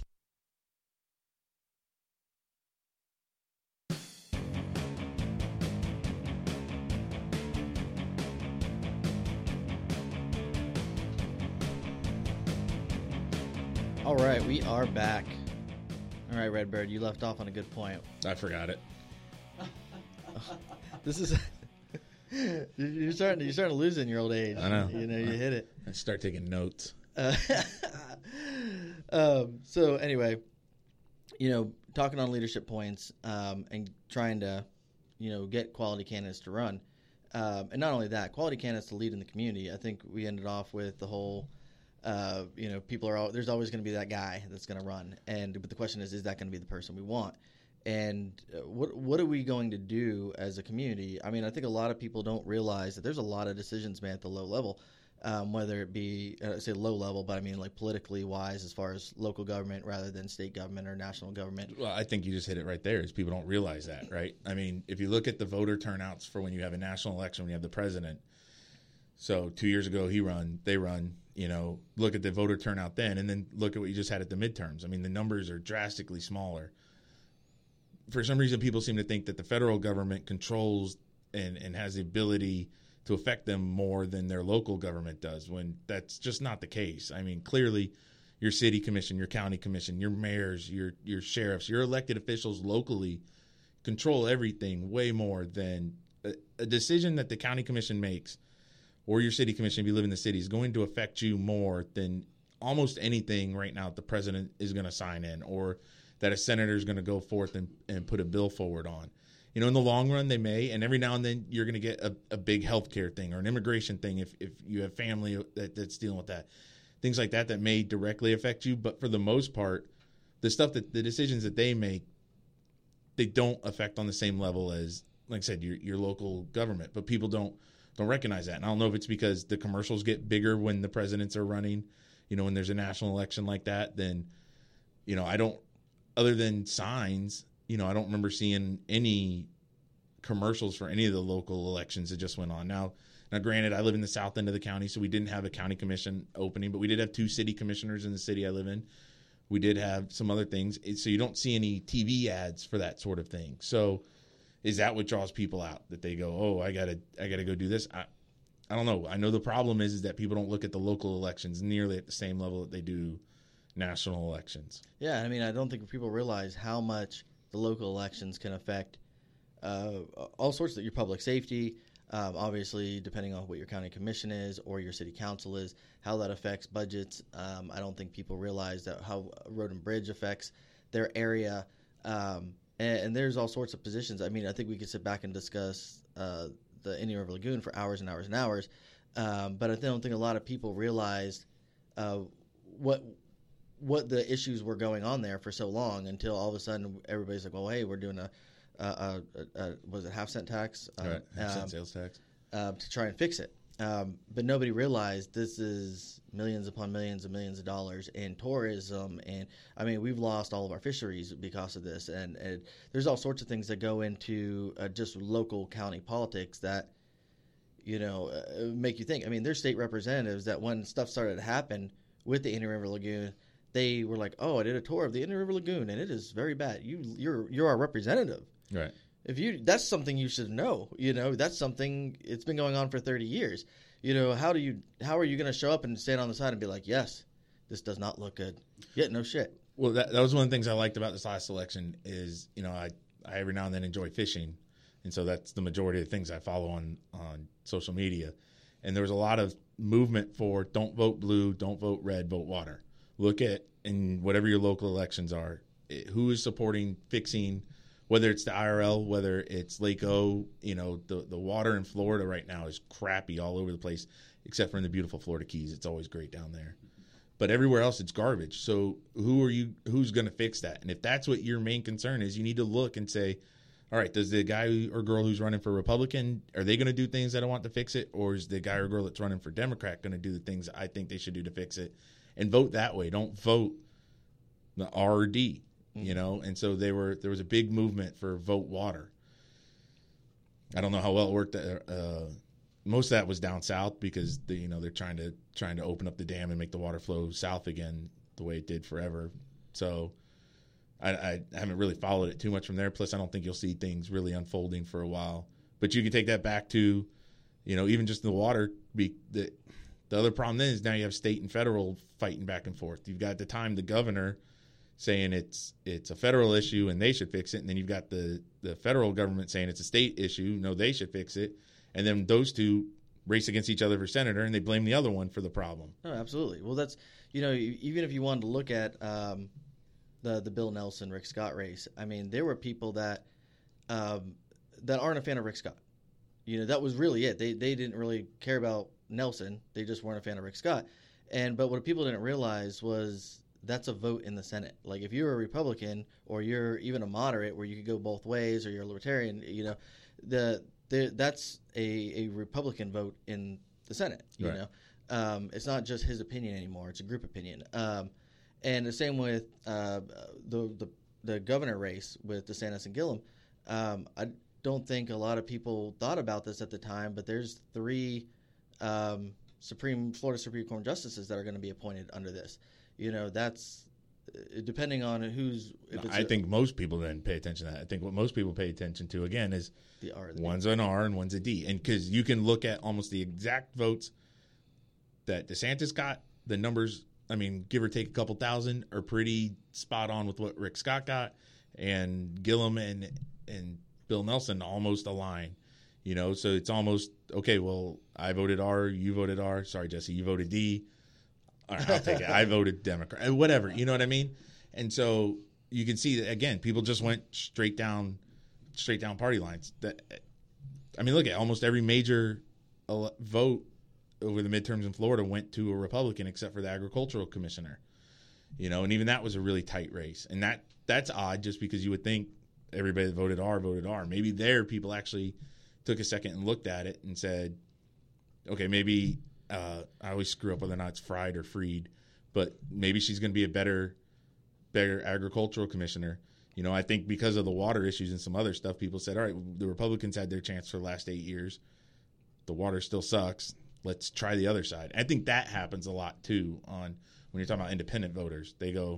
All right, we are back. All right, Redbird, you left off on a good point. I forgot it. This is you're starting to, you're starting to lose it in your old age. I know. You know, you hit it. I start taking notes. Uh, um, so anyway, you know, talking on leadership points um, and trying to, you know, get quality candidates to run, um, and not only that, quality candidates to lead in the community. I think we ended off with the whole. Uh, you know, people are all, there's always going to be that guy that's going to run, and but the question is, is that going to be the person we want? And uh, what what are we going to do as a community? I mean, I think a lot of people don't realize that there's a lot of decisions made at the low level, um, whether it be uh, say low level, but I mean like politically wise, as far as local government rather than state government or national government. Well, I think you just hit it right there. Is people don't realize that, right? I mean, if you look at the voter turnouts for when you have a national election, when you have the president. So two years ago, he run, they run. You know, look at the voter turnout then, and then look at what you just had at the midterms. I mean, the numbers are drastically smaller. For some reason, people seem to think that the federal government controls and, and has the ability to affect them more than their local government does, when that's just not the case. I mean, clearly, your city commission, your county commission, your mayors, your your sheriffs, your elected officials locally control everything way more than a, a decision that the county commission makes or your city commission, if you live in the city, is going to affect you more than almost anything right now that the president is going to sign in or that a senator is going to go forth and, and put a bill forward on. You know, in the long run, they may, and every now and then you're going to get a, a big healthcare thing or an immigration thing if, if you have family that, that's dealing with that. Things like that that may directly affect you, but for the most part, the stuff that the decisions that they make, they don't affect on the same level as, like I said, your your local government. But people don't don't recognize that. And I don't know if it's because the commercials get bigger when the presidents are running, you know, when there's a national election like that, then, you know, I don't, other than signs, you know, I don't remember seeing any commercials for any of the local elections that just went on. Now, now granted, I live in the south end of the county, so we didn't have a county commission opening, but we did have two city commissioners in the city I live in. We did have some other things. So you don't see any T V ads for that sort of thing. So is that what draws people out? That they go, oh, I gotta, I gotta go do this. I, I don't know. I know the problem is, is that people don't look at the local elections nearly at the same level that they do national elections. Yeah, I mean, I don't think people realize how much the local elections can affect uh, all sorts of your public safety. Um, obviously, depending on what your county commission is or your city council is, how that affects budgets. Um, I don't think people realize that how road and bridge affects their area. Um, and, and there's all sorts of positions. I mean, I think we could sit back and discuss uh, the Indian River Lagoon for hours and hours and hours. Um, but I don't think a lot of people realized uh, what what the issues were going on there for so long until all of a sudden everybody's like, well, hey, we're doing a, a, a, a was it half cent tax? Um, right, half cent um, sales tax. Uh, to try and fix it. Um, but nobody realized this is millions upon millions and millions of dollars in tourism. And, I mean, we've lost all of our fisheries because of this. And, and there's all sorts of things that go into uh, just local county politics that, you know, uh, make you think. I mean, there's state representatives that when stuff started to happen with the Indian River Lagoon, they were like, oh, I did a tour of the Indian River Lagoon, and it is very bad. You, you're you're our representative. Right. If you, that's something you should know. You know, that's something, it's been going on for thirty years. You know, how do you, how are you going to show up and stand on the side and be like, yes, this does not look good? Yeah, no shit. Well, that, that was one of the things I liked about this last election is, you know, I, I every now and then enjoy fishing. And so that's the majority of the things I follow on, on social media. And there was a lot of movement for don't vote blue, don't vote red, vote water. Look at, in whatever your local elections are, who is supporting fixing, whether it's the I R L, whether it's Lake O, you know, the, the water in Florida right now is crappy all over the place, except for in the beautiful Florida Keys. It's always great down there. But everywhere else, it's garbage. So who are you, who's going to fix that? And if that's what your main concern is, you need to look and say, all right, does the guy or girl who's running for Republican, are they going to do things that I want to fix it? Or is the guy or girl that's running for Democrat going to do the things I think they should do to fix it? and vote that way. Don't vote the R or D, mm-hmm. you know. And so they were there was a big movement for vote water. I don't know how well it worked. Uh, most of that was down south because they, you know they're trying to trying to open up the dam and make the water flow south again the way it did forever. So I, I haven't really followed it too much from there. Plus, I don't think you'll see things really unfolding for a while. But you can take that back to, you know, even just the water. Be, the, the other problem then is now you have state and federal fighting back and forth. You've got at the time the governor saying it's it's a federal issue and they should fix it. And then you've got the, the federal government saying it's a state issue. No, they should fix it. And then those two race against each other for senator and they blame the other one for the problem. No, absolutely. Well, that's, you know, even if you wanted to look at um, the the Bill Nelson, Rick Scott race, I mean, there were people that um, that aren't a fan of Rick Scott. You know, that was really it. They they didn't really care about Nelson. They just weren't a fan of Rick Scott. And but what people didn't realize was that's a vote in the Senate. Like if you're a Republican or you're even a moderate where you could go both ways or you're a libertarian, you know, the, the that's a, a Republican vote in the Senate, you right. know. Um, it's not just his opinion anymore. It's a group opinion. Um, and the same with uh, the, the the governor race with DeSantis and Gillum. Um, I don't think a lot of people thought about this at the time, but there's three um, Supreme Florida Supreme Court justices that are going to be appointed under this. You know, that's depending on who's. If No, it's I a, think most people didn't pay attention to that. I think what most people pay attention to again is the R. The one's an R and one's a D, and because you can look at almost the exact votes that DeSantis got, the numbers, I mean, give or take a couple thousand, are pretty spot on with what Rick Scott got, and Gillum and and Bill Nelson almost align. You know, so it's almost okay. Well, I voted R, you voted R. Sorry, Jesse, you voted D. All right, I'll take it. I voted Democrat. Whatever, you know what I mean. And so you can see that again. People just went straight down, straight down party lines. That I mean, look at almost every major vote over the midterms in Florida went to a Republican except for the agricultural commissioner, you know, and even that was a really tight race. And that that's odd just because you would think everybody that voted R voted R. Maybe there people actually took a second and looked at it and said, okay, maybe uh, I always screw up whether or not it's Fried or Freed, but maybe she's going to be a better, better agricultural commissioner. You know, I think because of the water issues and some other stuff, people said, all right, the Republicans had their chance for the last eight years. The water still sucks. Let's try the other side. I think that happens a lot, too, on when you're talking about independent voters. They go,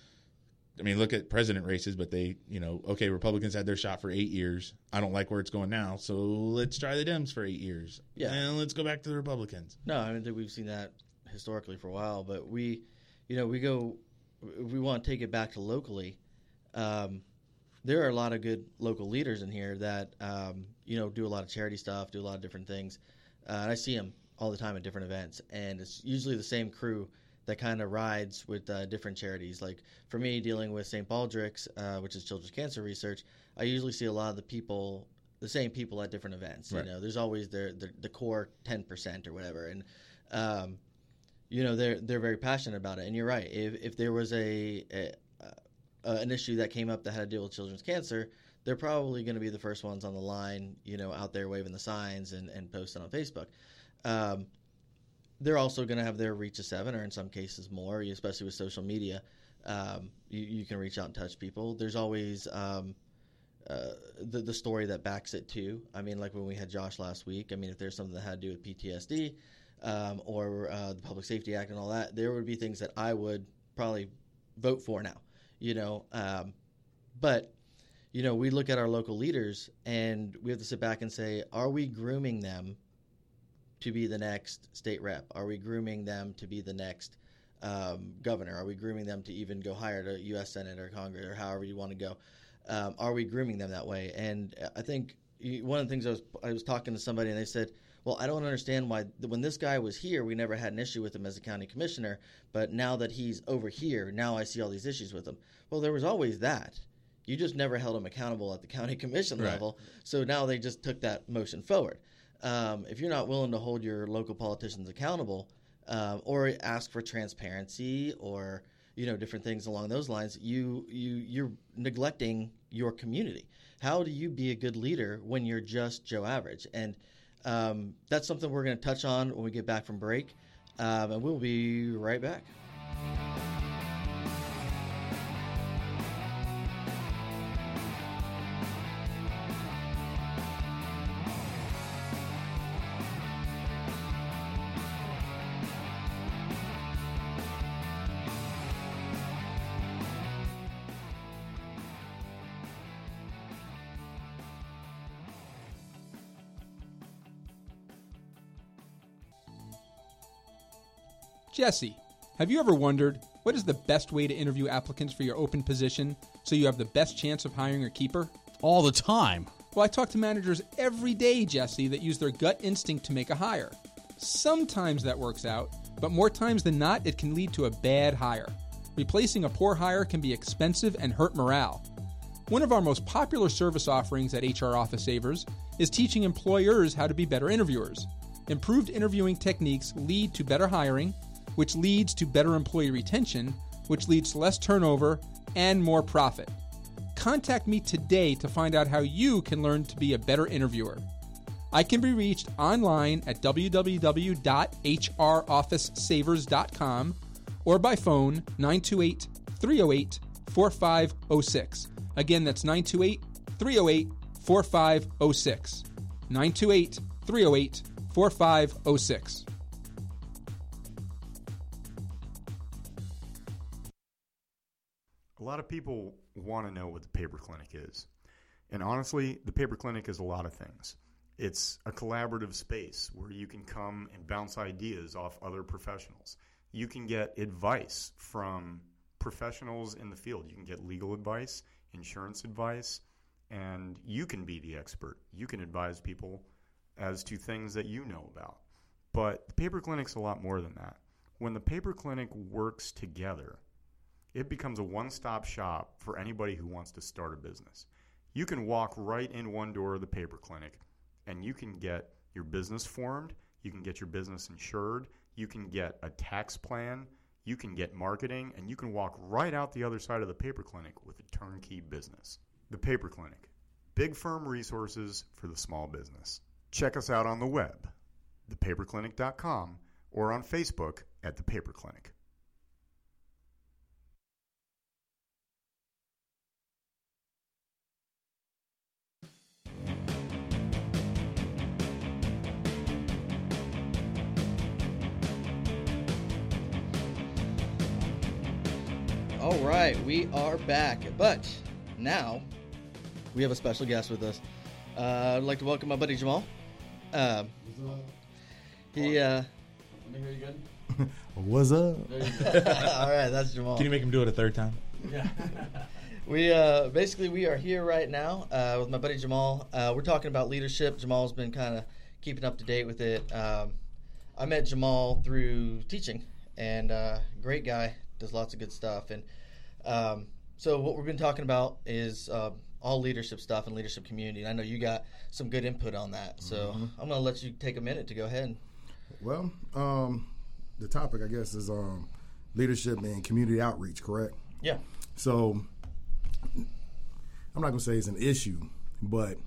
I mean, look at president races, but they, you know, okay, Republicans had their shot for eight years. I don't like where it's going now, so let's try the Dems for eight years. Yeah. And let's go back to the Republicans. No, I mean, we've seen that historically for a while, but we, you know, we go, if we want to take it back to locally, um, there are a lot of good local leaders in here that, um, you know, do a lot of charity stuff, do a lot of different things. Uh, and I see them all the time at different events, and it's usually the same crew that kind of rides with uh, different charities. Like for me, dealing with Saint Baldrick's, uh, which is Children's Cancer Research, I usually see a lot of the people, the same people at different events. Right. You know, there's always their, the the core ten percent or whatever, and um, you know they're they're very passionate about it. And you're right. If if there was a, a uh, an issue that came up that had to deal with children's cancer, they're probably going to be the first ones on the line. You know, out there waving the signs and and posting on Facebook. Um, they're also going to have their reach of seven, or in some cases more, especially with social media. Um, you, you can reach out and touch people. There's always um, uh, the, the story that backs it too. I mean, like when we had Josh last week, I mean, if there's something that had to do with P T S D um, or uh, the Public Safety Act and all that, there would be things that I would probably vote for now, you know. Um, but, you know, we look at our local leaders and we have to sit back and say, are we grooming them to be the next state rep? Are we grooming them to be the next um, governor? Are we grooming them to even go higher to U S Senate or Congress or however you want to go? Um, are we grooming them that way? And I think one of the things I was I was talking to somebody and they said, well, I don't understand why when this guy was here, we never had an issue with him as a county commissioner, but now that he's over here, now I see all these issues with him. Well, there was always that. You just never held him accountable at the county commission Right. level. So now they just took that motion forward. Um, if you're not willing to hold your local politicians accountable uh, or ask for transparency or, you know, different things along those lines, you, you, you're neglecting your community. How do you be a good leader when you're just Joe Average? And um, that's something we're going to touch on when we get back from break. Um, and we'll be right back. Jesse, have you ever wondered what is the best way to interview applicants for your open position so you have the best chance of hiring a keeper? All the time. Well, I talk to managers every day, Jesse, that use their gut instinct to make a hire. Sometimes that works out, but more times than not, it can lead to a bad hire. Replacing a poor hire can be expensive and hurt morale. One of our most popular service offerings at H R Office Savers is teaching employers how to be better interviewers. Improved interviewing techniques lead to better hiring, which leads to better employee retention, which leads to less turnover and more profit. Contact me today to find out how you can learn to be a better interviewer. I can be reached online at w w w dot h r office savers dot com or by phone nine two eight, three oh eight, four five oh six. Again, that's nine two eight, three oh eight, four five oh six. nine two eight, three oh eight, four five oh six. A lot of people want to know what the Paper Clinic is. And honestly, the Paper Clinic is a lot of things. It's a collaborative space where you can come and bounce ideas off other professionals. You can get advice from professionals in the field. You can get legal advice, insurance advice, and you can be the expert. You can advise people as to things that you know about. But the Paper Clinic's a lot more than that. When the Paper Clinic works together, it becomes a one-stop shop for anybody who wants to start a business. You can walk right in one door of the Paper Clinic, and you can get your business formed, you can get your business insured, you can get a tax plan, you can get marketing, and you can walk right out the other side of the Paper Clinic with a turnkey business. The Paper Clinic, big firm resources for the small business. Check us out on the web, the paper clinic dot com, or on Facebook at The Paper Clinic. All right, we are back, but now we have a special guest with us. Uh, I'd like to welcome my buddy Jamal. Uh, he, uh, Let me hear you good. What's up? All right, that's Jamal. Can you make him do it a third time? Yeah. we uh, basically we are here right now uh, with my buddy Jamal. Uh, we're talking about leadership. Jamal's been kind of keeping up to date with it. Um, I met Jamal through teaching, and uh, great guy. Does lots of good stuff. And um, so what we've been talking about is uh, all leadership stuff and leadership community. And I know you got some good input on that. So mm-hmm. I'm going to let you take a minute to go ahead. Well, um, the topic, I guess, is um, leadership and community outreach, correct? Yeah. So I'm not going to say it's an issue, but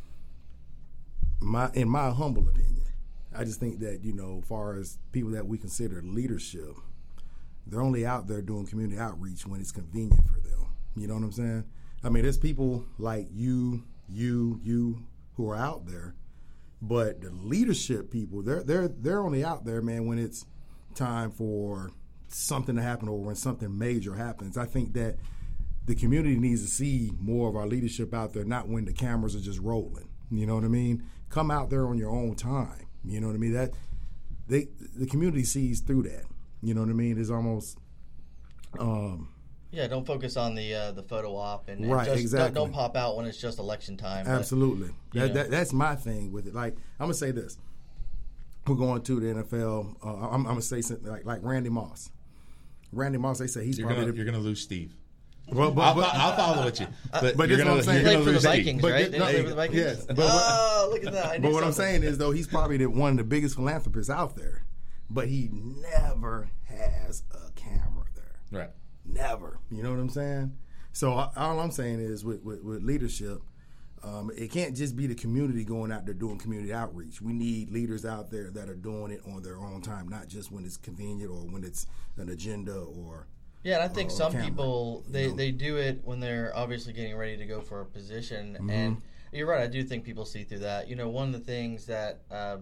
my in my humble opinion, I just think that, you know, as far as people that we consider leadership, they're only out there doing community outreach when it's convenient for them. You know what I'm saying? I mean, there's people like you, you, you who are out there, but the leadership people, they're they're they're only out there, man, when it's time for something to happen or when something major happens. I think that the community needs to see more of our leadership out there, not when the cameras are just rolling. You know what I mean? Come out there on your own time. You know what I mean? That they the community sees through that. You know what I mean? It's almost, um, yeah. Don't focus on the uh, the photo op and, and right. Just exactly. Don't, don't pop out when it's just election time. Absolutely. But, that, that that's my thing with it. Like I'm gonna say this: we're going to the N F L. Uh, I'm, I'm gonna say something like like Randy Moss. Randy Moss. They say he's you're probably gonna, the, you're gonna lose Steve. Well, but, I'll, but, I'll follow with you. But, but you're this gonna, what I'm saying. You're Played for the Vikings, but, right? No, play for the Vikings? Yes. But, oh, look at that! I but what something. I'm saying is, though, he's probably the, one of the biggest philanthropists out there. But he never has a camera there. Right. Never. You know what I'm saying? So all I'm saying is with, with, with leadership, Um, it can't just be the community going out there doing community outreach. We need leaders out there that are doing it on their own time, not just when it's convenient or when it's an agenda or yeah. And I think uh, some camera, people they, you know? they do it when they're obviously getting ready to go for a position. Mm-hmm. And you're right. I do think people see through that. You know, one of the things that uh,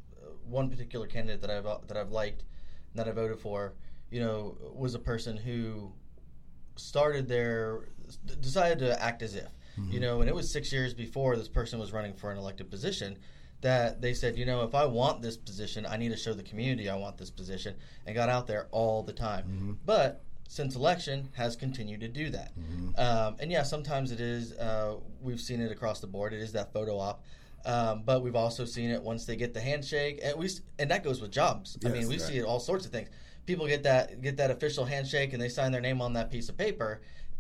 one particular candidate that I've that I've liked, that I voted for, you know, was a person who started their decided to act as if. Mm-hmm. You know, and it was six years before this person was running for an elected position that they said, you know, if I want this position, I need to show the community I want this position, and got out there all the time. Mm-hmm. But since election, has continued to do that. Mm-hmm. Um, and yeah, sometimes it is, uh, we've seen it across the board, it is that photo op. Um, but we've also seen it once they get the handshake, and we and that goes with jobs. Yes, I mean, we right. see it all sorts of things. People get that get that official handshake, and they sign their name on that piece of paper,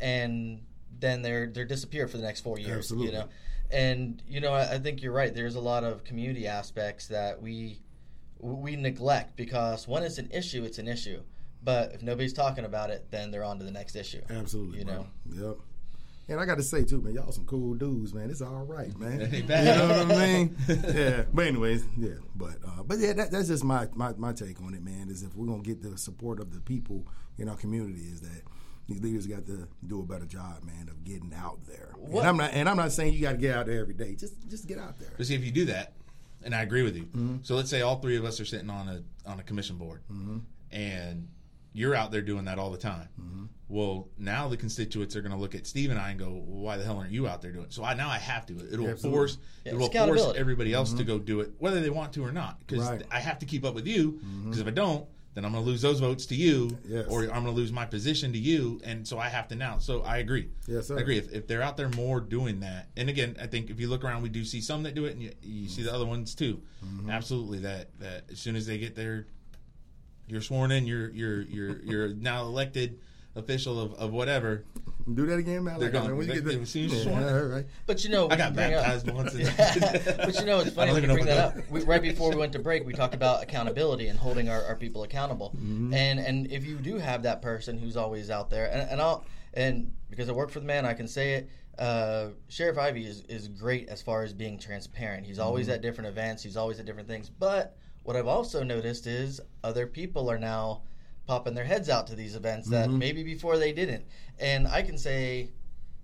and then they're they're disappeared for the next four years. Absolutely. You know, and you know I, I think you're right. There's a lot of community aspects that we we neglect because when it's an issue, it's an issue. But if nobody's talking about it, then they're on to the next issue. Absolutely, you bro. know. Yep. And I got to say too, man, y'all some cool dudes, man. It's all right, man. Ain't You bad. know what I mean? Yeah. But anyways, yeah. But uh, but yeah, that, that's just my, my my take on it, man. Is if we're gonna get the support of the people in our community, is that these leaders got to do a better job, man, of getting out there. What? And I'm not and I'm not saying you got to get out there every day. Just just get out there. But see, if you do that, and I agree with you. Mm-hmm. So let's say all three of us are sitting on a on a commission board, Mm-hmm. and you're out there doing that all the time. Mm-hmm. Well, now the constituents are going to look at Steve and I and go, well, "Why the hell aren't you out there doing it?" So I now I have to. It'll Absolutely. force Yeah, it it's will force accountability. everybody else to go do it, whether they want to or not. Because Right. I have to keep up with you. Because Mm-hmm. if I don't, then I'm going to lose those votes to you, Yes. or I'm going to lose my position to you, and so I have to now. So I agree. Yes, sir. I agree. If, if they're out there more doing that, and again, I think if you look around, we do see some that do it, and you, you see the other ones too. Mm-hmm. Absolutely, that that as soon as they get there, you're sworn in, you're you're you're you're now elected official of, of whatever. Do that again, man. They're Like, gone. man, when you They- get there, they- as soon as you're yeah, sworn in. all right. But you know, I got when you bring baptized up, once. but you know, it's I funny don't when you even bring know that what up. We, right before we went to break, we talked about accountability and holding our, our people accountable. Mm-hmm. And and if you do have that person who's always out there, and, and I'll and because I work for the man, I can say it. Uh, Sheriff Ivey is, is great as far as being transparent. He's always Mm-hmm. at different events. He's always at different things. But what I've also noticed is other people are now popping their heads out to these events that Mhm. maybe before they didn't. And I can say,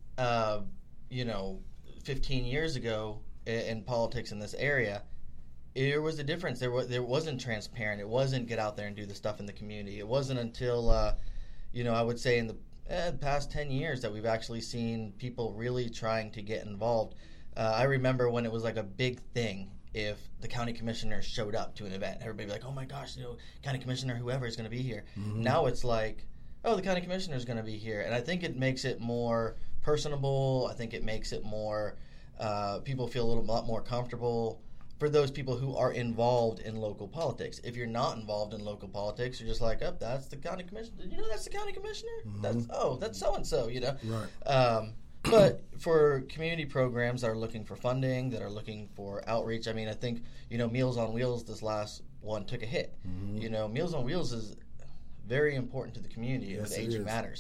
uh, you know, fifteen years ago in, in politics in this area, there was a difference. There was there wasn't transparent. It wasn't get out there and do the stuff in the community. It wasn't until, uh, you know, I would say in the eh, past ten years that we've actually seen people really trying to get involved. Uh, I remember when it was like a big thing if the county commissioner showed up to an event. Everybody would be like, oh my gosh, you know, county commissioner, whoever is going to be here. Mm-hmm. Now it's like, oh, the county commissioner is going to be here. And I think it makes it more personable. I think it makes it more, uh, people feel a little lot more comfortable for those people who are involved in local politics. If you're not involved in local politics, you're just like, oh, that's the county commissioner. You know, that's the county commissioner? Mm-hmm. That's oh, that's so-and-so, you know? Right. Um, but for community programs that are looking for funding, that are looking for outreach, I mean, I think, you know, Meals on Wheels, this last one, took a hit. Mm-hmm. You know, Meals on Wheels is very important to the community Yes, with it Aging is. Matters.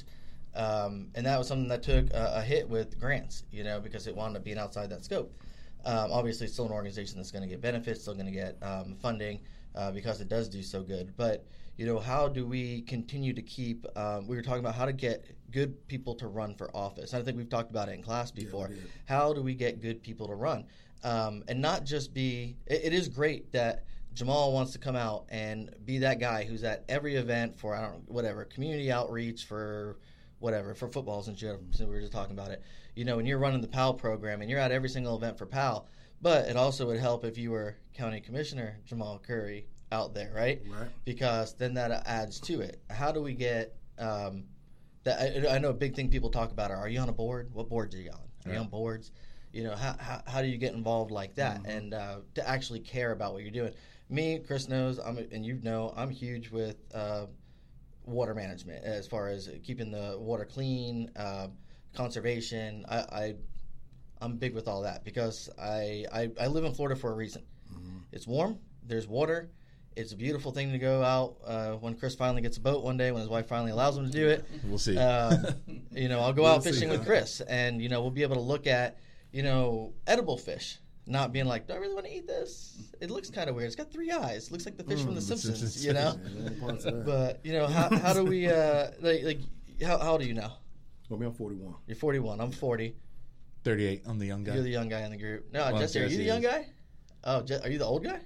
Um, and that was something that took a, a hit with grants, you know, because it wound up being outside that scope. Um, obviously, it's still an organization that's going to get benefits, still going to get um, funding uh, because it does do so good. But, you know, how do we continue to keep, um, we were talking about how to get good people to run for office. I think we've talked about it in class before. we did. How do we get good people to run? Um, and not just be, it, it is great that Jamal wants to come out and be that guy who's at every event for, I don't know, whatever, community outreach for whatever, for football, since, you, since we were just talking about it. You know, and you're running the PAL program and you're at every single event for PAL. But it also would help if you were County Commissioner Jamal Curry out there, right? Right. Because then that adds to it. How do we get um, that? I, I know a big thing people talk about are, are you on a board? What boards are you on? Are you Yeah. on boards? You know, how, how how do you get involved like that Mm-hmm. and uh, to actually care about what you're doing? Me, Chris knows, I'm, and you know, I'm huge with uh, water management as far as keeping the water clean, uh, conservation. I, I I'm big with all that because I, I, I live in Florida for a reason. Mm-hmm. It's warm. There's water. It's a beautiful thing to go out uh, when Chris finally gets a boat one day, when his wife finally allows him to do it. We'll see. Uh, you know, I'll go We'll out see, fishing huh? with Chris, and, you know, we'll be able to look at, you know, edible fish. Not being like, do I really want to eat this? It looks kind of weird. It's got three eyes. It looks like the fish mm, from The Simpsons, Simpsons. you know? But, you know, how how do we, uh, like, like how, how old are you now? Well, I'm forty-one. You're forty-one. I'm forty. thirty-eight. I'm the young guy. You're the young guy in the group. No, well, Jesse, are you the young is. guy? Oh, Je- are you the old guy?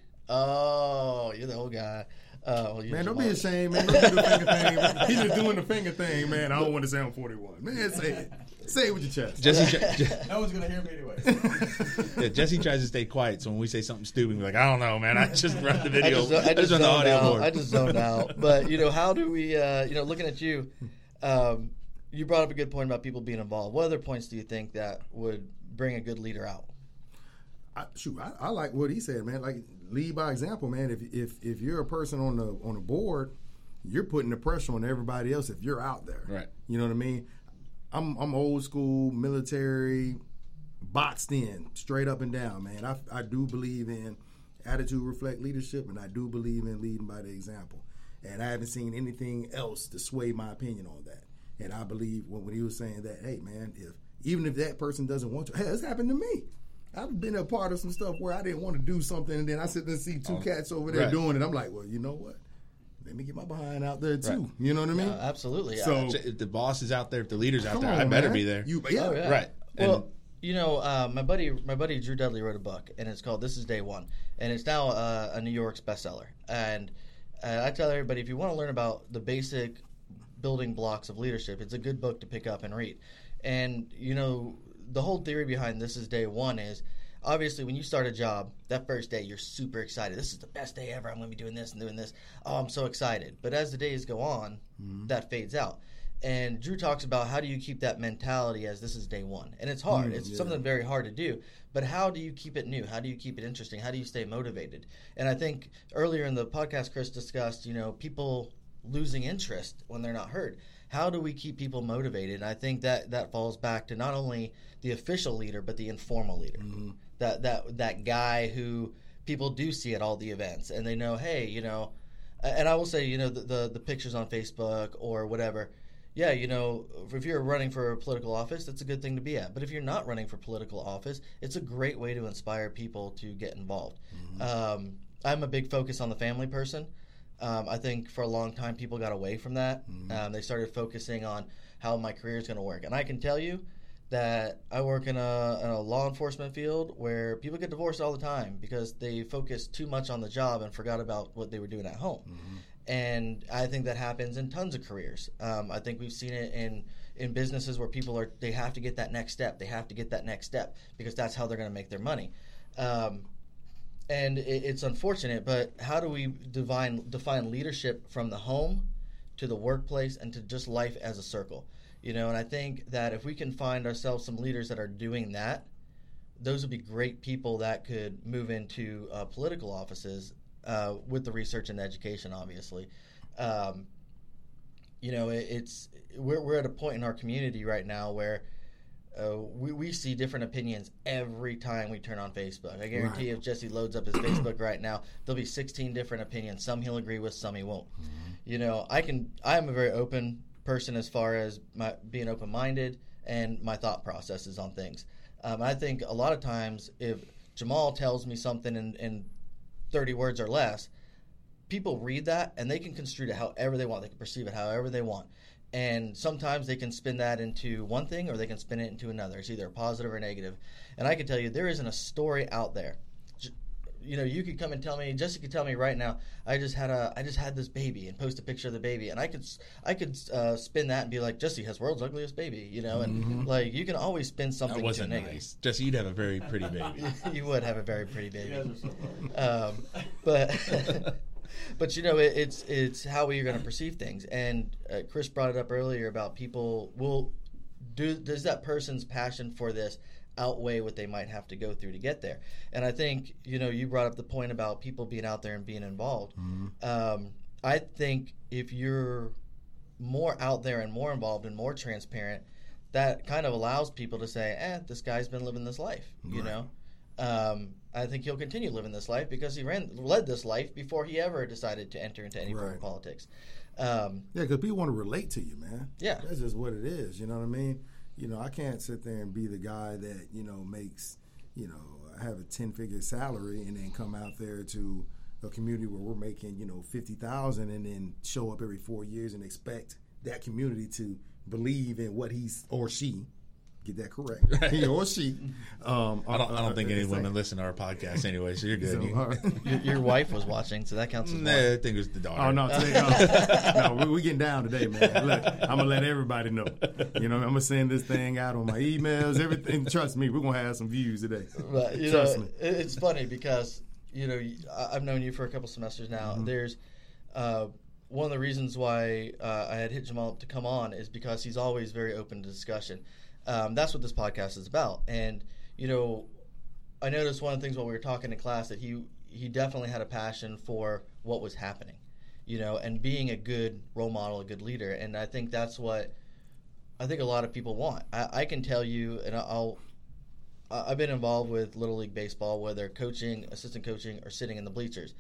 Oh, you're the old guy. Uh, well, man, don't be ashamed, man. Don't do the finger thing. He's just doing the finger thing, man. I don't want to say I'm forty-one. Man, say it. Say it with your chest. Jesse, Je- no one's going to hear me anyway. Yeah, Jesse tries to stay quiet, so when we say something stupid, we're like, I don't know, man. I just run the video. I just, I just, I just run the audio out. board. I just zoned out. But, you know, how do we, uh, you know, looking at you, um, you brought up a good point about people being involved. What other points do you think that would bring a good leader out? I, shoot, I, I like what he said, man. Like, lead by example, man. If if if you're a person on the on the board, you're putting the pressure on everybody else. If you're out there, right? You know what I mean? I'm I'm old school, military, boxed in, straight up and down, man. I I do believe in attitude reflect leadership, and I do believe in leading by the example. And I haven't seen anything else to sway my opinion on that. And I believe when, when he was saying that, hey, man, if even if that person doesn't want to, hey, it's happened to me. I've been a part of some stuff where I didn't want to do something, and then I sit there and see two oh, cats over there right. doing it. I'm like, well, you know what? Let me get my behind out there, too. Right. You know what I mean? Yeah, absolutely. So yeah. If the boss is out there, if the leader's out there, on, I better man. be there. You, yeah. Oh, yeah. Right. Well, and, you know, uh, my buddy my buddy Drew Dudley wrote a book, and it's called This Is Day One. And it's now uh, a New York's bestseller. And uh, I tell everybody, if you want to learn about the basic building blocks of leadership, it's a good book to pick up and read. And, you know, the whole theory behind This Is Day One is, obviously, when you start a job, that first day, you're super excited. This is the best day ever. I'm going to be doing this and doing this. Oh, I'm so excited. But as the days go on, mm-hmm. that fades out. And Drew talks about how do you keep that mentality as this is day one. And it's hard. Mm, it's yeah. something very hard to do. But how do you keep it new? How do you keep it interesting? How do you stay motivated? And I think earlier in the podcast, Chris discussed, you know, people losing interest when they're not heard. How do we keep people motivated? And I think that that falls back to not only the official leader, but the informal leader. Mm-hmm. That that that guy who people do see at all the events, and they know, hey, you know, and I will say, you know, the the, the pictures on Facebook or whatever, yeah, you know, if you're running for a political office, that's a good thing to be at. But if you're not running for political office, it's a great way to inspire people to get involved. Mm-hmm. Um, I'm a big focus on the family person. Um, I think for a long time people got away from that. Mm-hmm. Um, they started focusing on how my career is going to work, and I can tell you that I work in a, in a law enforcement field where people get divorced all the time because they focused too much on the job and forgot about what they were doing at home. Mm-hmm. And I think that happens in tons of careers. Um, I think we've seen it in, in businesses where people are they have to get that next step. They have to get that next step because that's how they're going to make their money. Um, and it, it's unfortunate, but how do we define, define leadership from the home to the workplace and to just life as a circle? You know, and I think that if we can find ourselves some leaders that are doing that, those would be great people that could move into uh, political offices uh, with the research and education, obviously. Um, you know, it, it's we're we're at a point in our community right now where uh, we we see different opinions every time we turn on Facebook. I guarantee right. if Jesse loads up his Facebook right now, there'll be sixteen different opinions. Some he'll agree with, some he won't. Mm-hmm. You know, I can I am a very open person as far as my being open-minded and my thought processes on things. Um, I think a lot of times if Jamal tells me something in, in thirty words or less, people read that and they can construe it however they want. They can perceive it however they want. And sometimes they can spin that into one thing or they can spin it into another. It's either positive or negative. And I can tell you there isn't a story out there. You know, you could come and tell me, Jesse could tell me right now, I just had a, I just had this baby, and post a picture of the baby, and I could, I could uh, spin that and be like, Jesse has world's ugliest baby, you know, and mm-hmm. like you can always spin something. That wasn't to negative. Nice, Jesse. You'd have a very pretty baby. You would have a very pretty baby. um, but, but you know, it, it's it's how we're going to perceive things. And uh, Chris brought it up earlier about people will do. Does that person's passion for this outweigh what they might have to go through to get there? And I think, you know, you brought up the point about people being out there and being involved. Mm-hmm. Um, I think if you're more out there and more involved and more transparent, that kind of allows people to say, eh, this guy's been living this life, you right. know? Um, I think he'll continue living this life because he ran led this life before he ever decided to enter into any right. form of politics. Um, yeah, because people want to relate to you, man. Yeah. That's just what it is, you know what I mean? you know, I can't sit there and be the guy that, you know, makes, you know, have a ten-figure salary and then come out there to a community where we're making, you know, fifty thousand dollars and then show up every four years and expect that community to believe in what he's or she, get that correct, he or she. Um, I don't, I don't uh, think any saying. women listen to our podcast anyway, so you're good. So, You- uh, your, your wife was watching, so that counts as Nah, one. I think it was the daughter. Oh no, today, no, no, we, we getting down today, man. Look, I'm gonna let everybody know. You know, I'm gonna send this thing out on my emails, everything. Trust me, we're gonna have some views today. But, you Trust know, me. it- it's funny because, you know, I- I've known you for a couple semesters now. Mhm. There's uh, one of the reasons why uh, I had hit Jamal up to come on is because he's always very open to discussion. Um, that's what this podcast is about. And, you know, I noticed one of the things while we were talking in class that he he definitely had a passion for what was happening, you know, and being a good role model, a good leader. And I think that's what I think a lot of people want. I, I can tell you, and I'll I've been involved with Little League Baseball, whether coaching, assistant coaching, or sitting in the bleachers.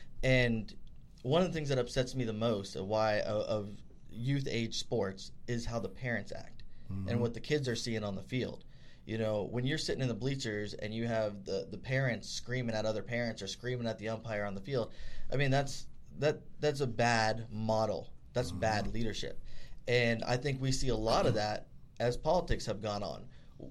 And one of the things that upsets me the most of why of, of youth age sports is how the parents act Mhm. and what the kids are seeing on the field. You know, when you're sitting in the bleachers and you have the, the parents screaming at other parents or screaming at the umpire on the field, I mean that's that that's a bad model. That's Mhm. bad leadership. And I think we see a lot of that as politics have gone on.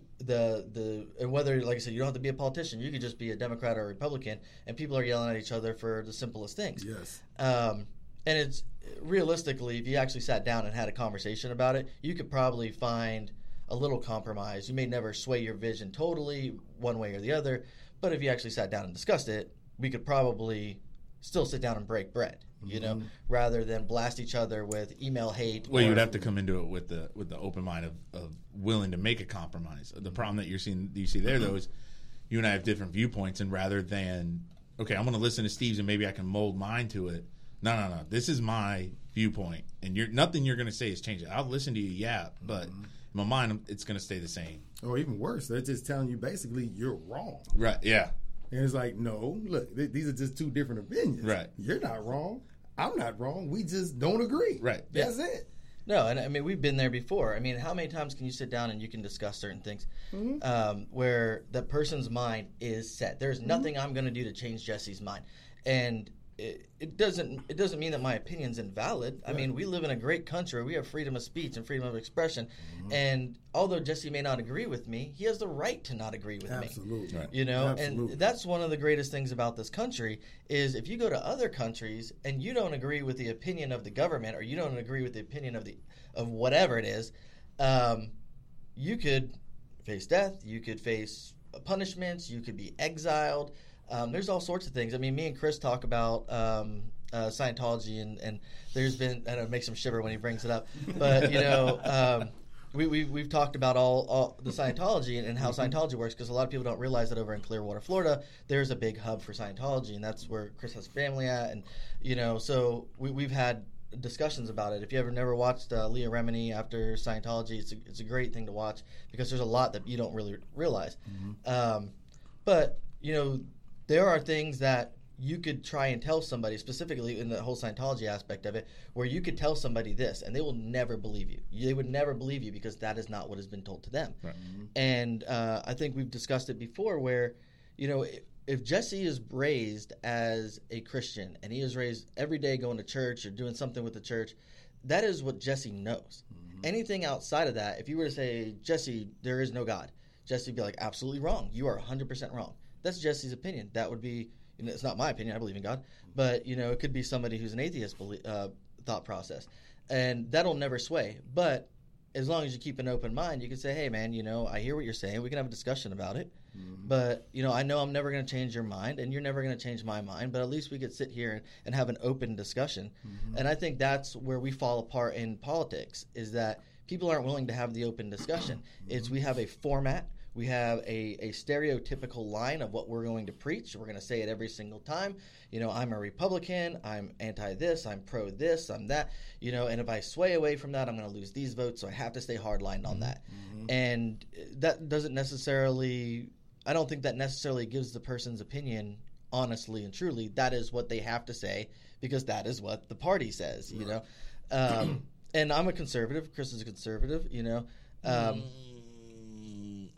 The the and whether, like I said, you don't have to be a politician. You could just be a Democrat or a Republican, and people are yelling at each other for the simplest things. Yes. Um, and it's realistically, if you actually sat down and had a conversation about it, you could probably find a little compromise. You may never sway your vision totally one way or the other, but if you actually sat down and discussed it, we could probably still sit down and break bread. You know, Mhm. rather than blast each other with email hate. Well, or- you'd have to come into it with the with the open mind of, of willing to make a compromise. The problem that you're seeing you see there though is you and I have different viewpoints, and rather than okay, I'm going to listen to Steve's and maybe I can mold mine to it. No, no, no. This is my viewpoint, and you're nothing you're going to say is changing. I'll listen to you, yeah, but in my mind, it's going to stay the same. Or even worse, they're just telling you basically you're wrong. Right? Yeah. And it's like, no, look, th- these are just two different opinions. Right. You're not wrong. I'm not wrong. We just don't agree. Right. That's it. No, and I mean we've been there before. I mean, how many times can you sit down and you can discuss certain things Mhm. um, where the person's mind is set? There's Mm-hmm. nothing I'm going to do to change Jesse's mind, and it, it doesn't. It doesn't mean that my opinion's invalid. I Right. mean, we live in a great country. We have freedom of speech and freedom of expression, Mm-hmm. and although Jesse may not agree with me, he has the right to not agree with me. Absolutely. Right. You know, Absolutely. and that's one of the greatest things about this country is if you go to other countries and you don't agree with the opinion of the government or you don't agree with the opinion of the of whatever it is, um, you could face death, you could face punishments, you could be exiled. Um, there's all sorts of things. I mean, me and Chris talk about um, uh, Scientology, and, and there's been, and it makes him shiver when he brings it up, but you know. Um, We, we, we've talked about all, all the Scientology and, and how Scientology works because a lot of people don't realize that over in Clearwater, Florida, there's a big hub for Scientology, and that's where Chris has family at. And, you know, so we, we've had discussions about it. If you ever never watched uh, Leah Remini after Scientology, it's a, it's a great thing to watch because there's a lot that you don't really realize. Um, but, you know, there are things that you could try and tell somebody, specifically in the whole Scientology aspect of it, where you could tell somebody this and they will never believe you. They would never believe you because that is not what has been told to them. Right. And uh, I think we've discussed it before where, you know, if, if Jesse is raised as a Christian and he is raised every day going to church or doing something with the church, that is what Jesse knows. Mm-hmm. Anything outside of that, if you were to say, Jesse, there is no God, Jesse would be like, absolutely wrong. You are one hundred percent wrong. That's Jesse's opinion. That would be... You know, it's not my opinion. I believe in God, but you know, it could be somebody who's an atheist belie- uh, thought process, and that'll never sway. But as long as you keep an open mind, you can say, "Hey, man, you know, I hear what you're saying. We can have a discussion about it." Mm-hmm. But you know, I know I'm never going to change your mind, and you're never going to change my mind. But at least we could sit here and, and have an open discussion. Mm-hmm. And I think that's where we fall apart in politics: is that people aren't willing to have the open discussion. Mm-hmm. It's we have a format. We have a, a stereotypical line of what we're going to preach. We're going to say it every single time. You know, I'm a Republican. I'm anti-this. I'm pro-this. I'm that. You know, and if I sway away from that, I'm going to lose these votes. So I have to stay hardlined on that. Mm-hmm. And that doesn't necessarily – I don't think that necessarily gives the person's opinion honestly and truly. That is what they have to say because that is what the party says, you right. know. Um, and I'm a conservative. Chris is a conservative, you know. Um,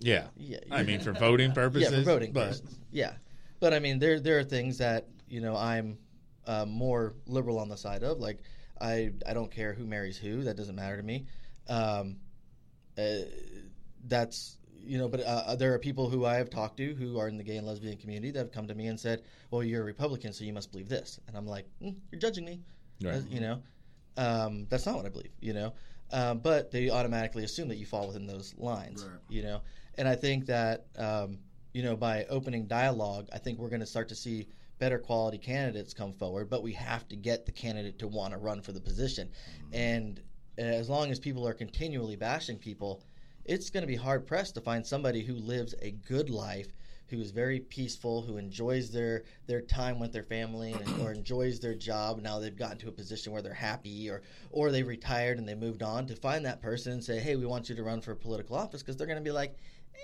Yeah. yeah. I mean, for voting purposes. Yeah, for voting but, purposes. Yeah, but I mean, there there are things that you know I'm uh, more liberal on the side of. Like, I I don't care who marries who. That doesn't matter to me. Um, uh, that's you know, but uh, there are people who I have talked to who are in the gay and lesbian community that have come to me and said, "Well, you're a Republican, so you must believe this," and I'm like, mm, "You're judging me." Right. Uh, you know, um, that's not what I believe. You know. Um, but they automatically assume that you fall within those lines, Right. you know. And I think that, um, you know, by opening dialogue, I think we're going to start to see better quality candidates come forward. But we have to get the candidate to want to run for the position. Mm-hmm. And as long as people are continually bashing people, it's going to be hard pressed to find somebody who lives a good life, who is very peaceful, who enjoys their, their time with their family and, or enjoys their job. Now they've gotten to a position where they're happy, or or they retired and they moved on. To find that person and say, hey, we want you to run for a political office, because they're going to be like,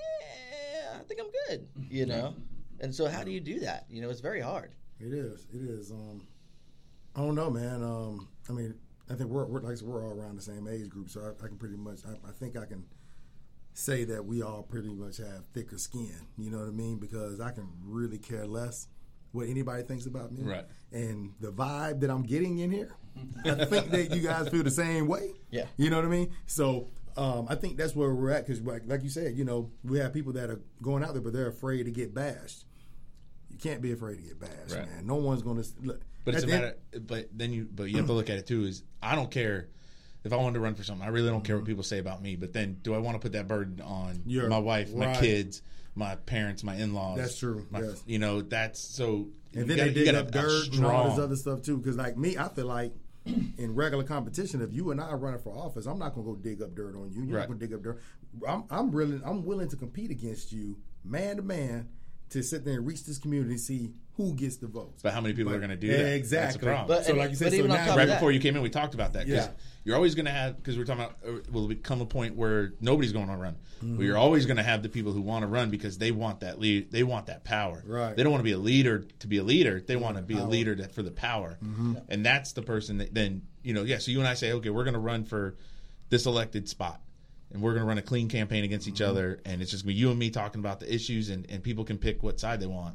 eh, I think I'm good, you know? And so how do you do that? You know, it's very hard. It is. It is. Um, I don't know, man. Um, I mean, I think we're, we're like I said, we're all around the same age group, so I, I can pretty much, I, I think I can say that we all pretty much have thicker skin, you know what I mean? Because I can really care less what anybody thinks about me. Right. And the vibe that I'm getting in here, I think that you guys feel the same way. Yeah. You know what I mean? So um, I think that's where we're at, because like, like you said, you know, we have people that are going out there, but they're afraid to get bashed. You can't be afraid to get bashed, Right. man. No one's going to. But it's a matter. But then you. But you have to look at it too. Is I don't care. If I wanted to run for something, I really don't care what people say about me. But then, do I want to put that burden on You're my wife, my right. kids, my parents, my in-laws? That's true. My, Yes. You know, that's so. And you then gotta, they you dig gotta up have dirt strong, and all this other stuff too. Because like me, I feel like in regular competition, if you and I are running for office, I'm not gonna go dig up dirt on you. You're Right. not gonna dig up dirt. I'm, I'm really, I'm willing to compete against you, man to man, to sit there and reach this community and see who gets the votes. But how many people But- are going to do that? Exactly. That's the problem. But, So and- like you said, but so even on now- top right of that, before you came in, we talked about that. 'cause Yeah. You're always going to have, because we're talking about, uh, will become a point where nobody's going to run. Mm-hmm. Well, you're always going to have the people who want to run because they want that lead. They want that power. Right. They don't want to be a leader to be a leader. They want to be a power. leader to, for the power. Mm-hmm. And that's the person that then, you know, yeah, so you and I say, okay, we're going to run for this elected spot. And we're going to run a clean campaign against each Mm-hmm. other. And it's just going to be you and me talking about the issues, and, and people can pick what side they want.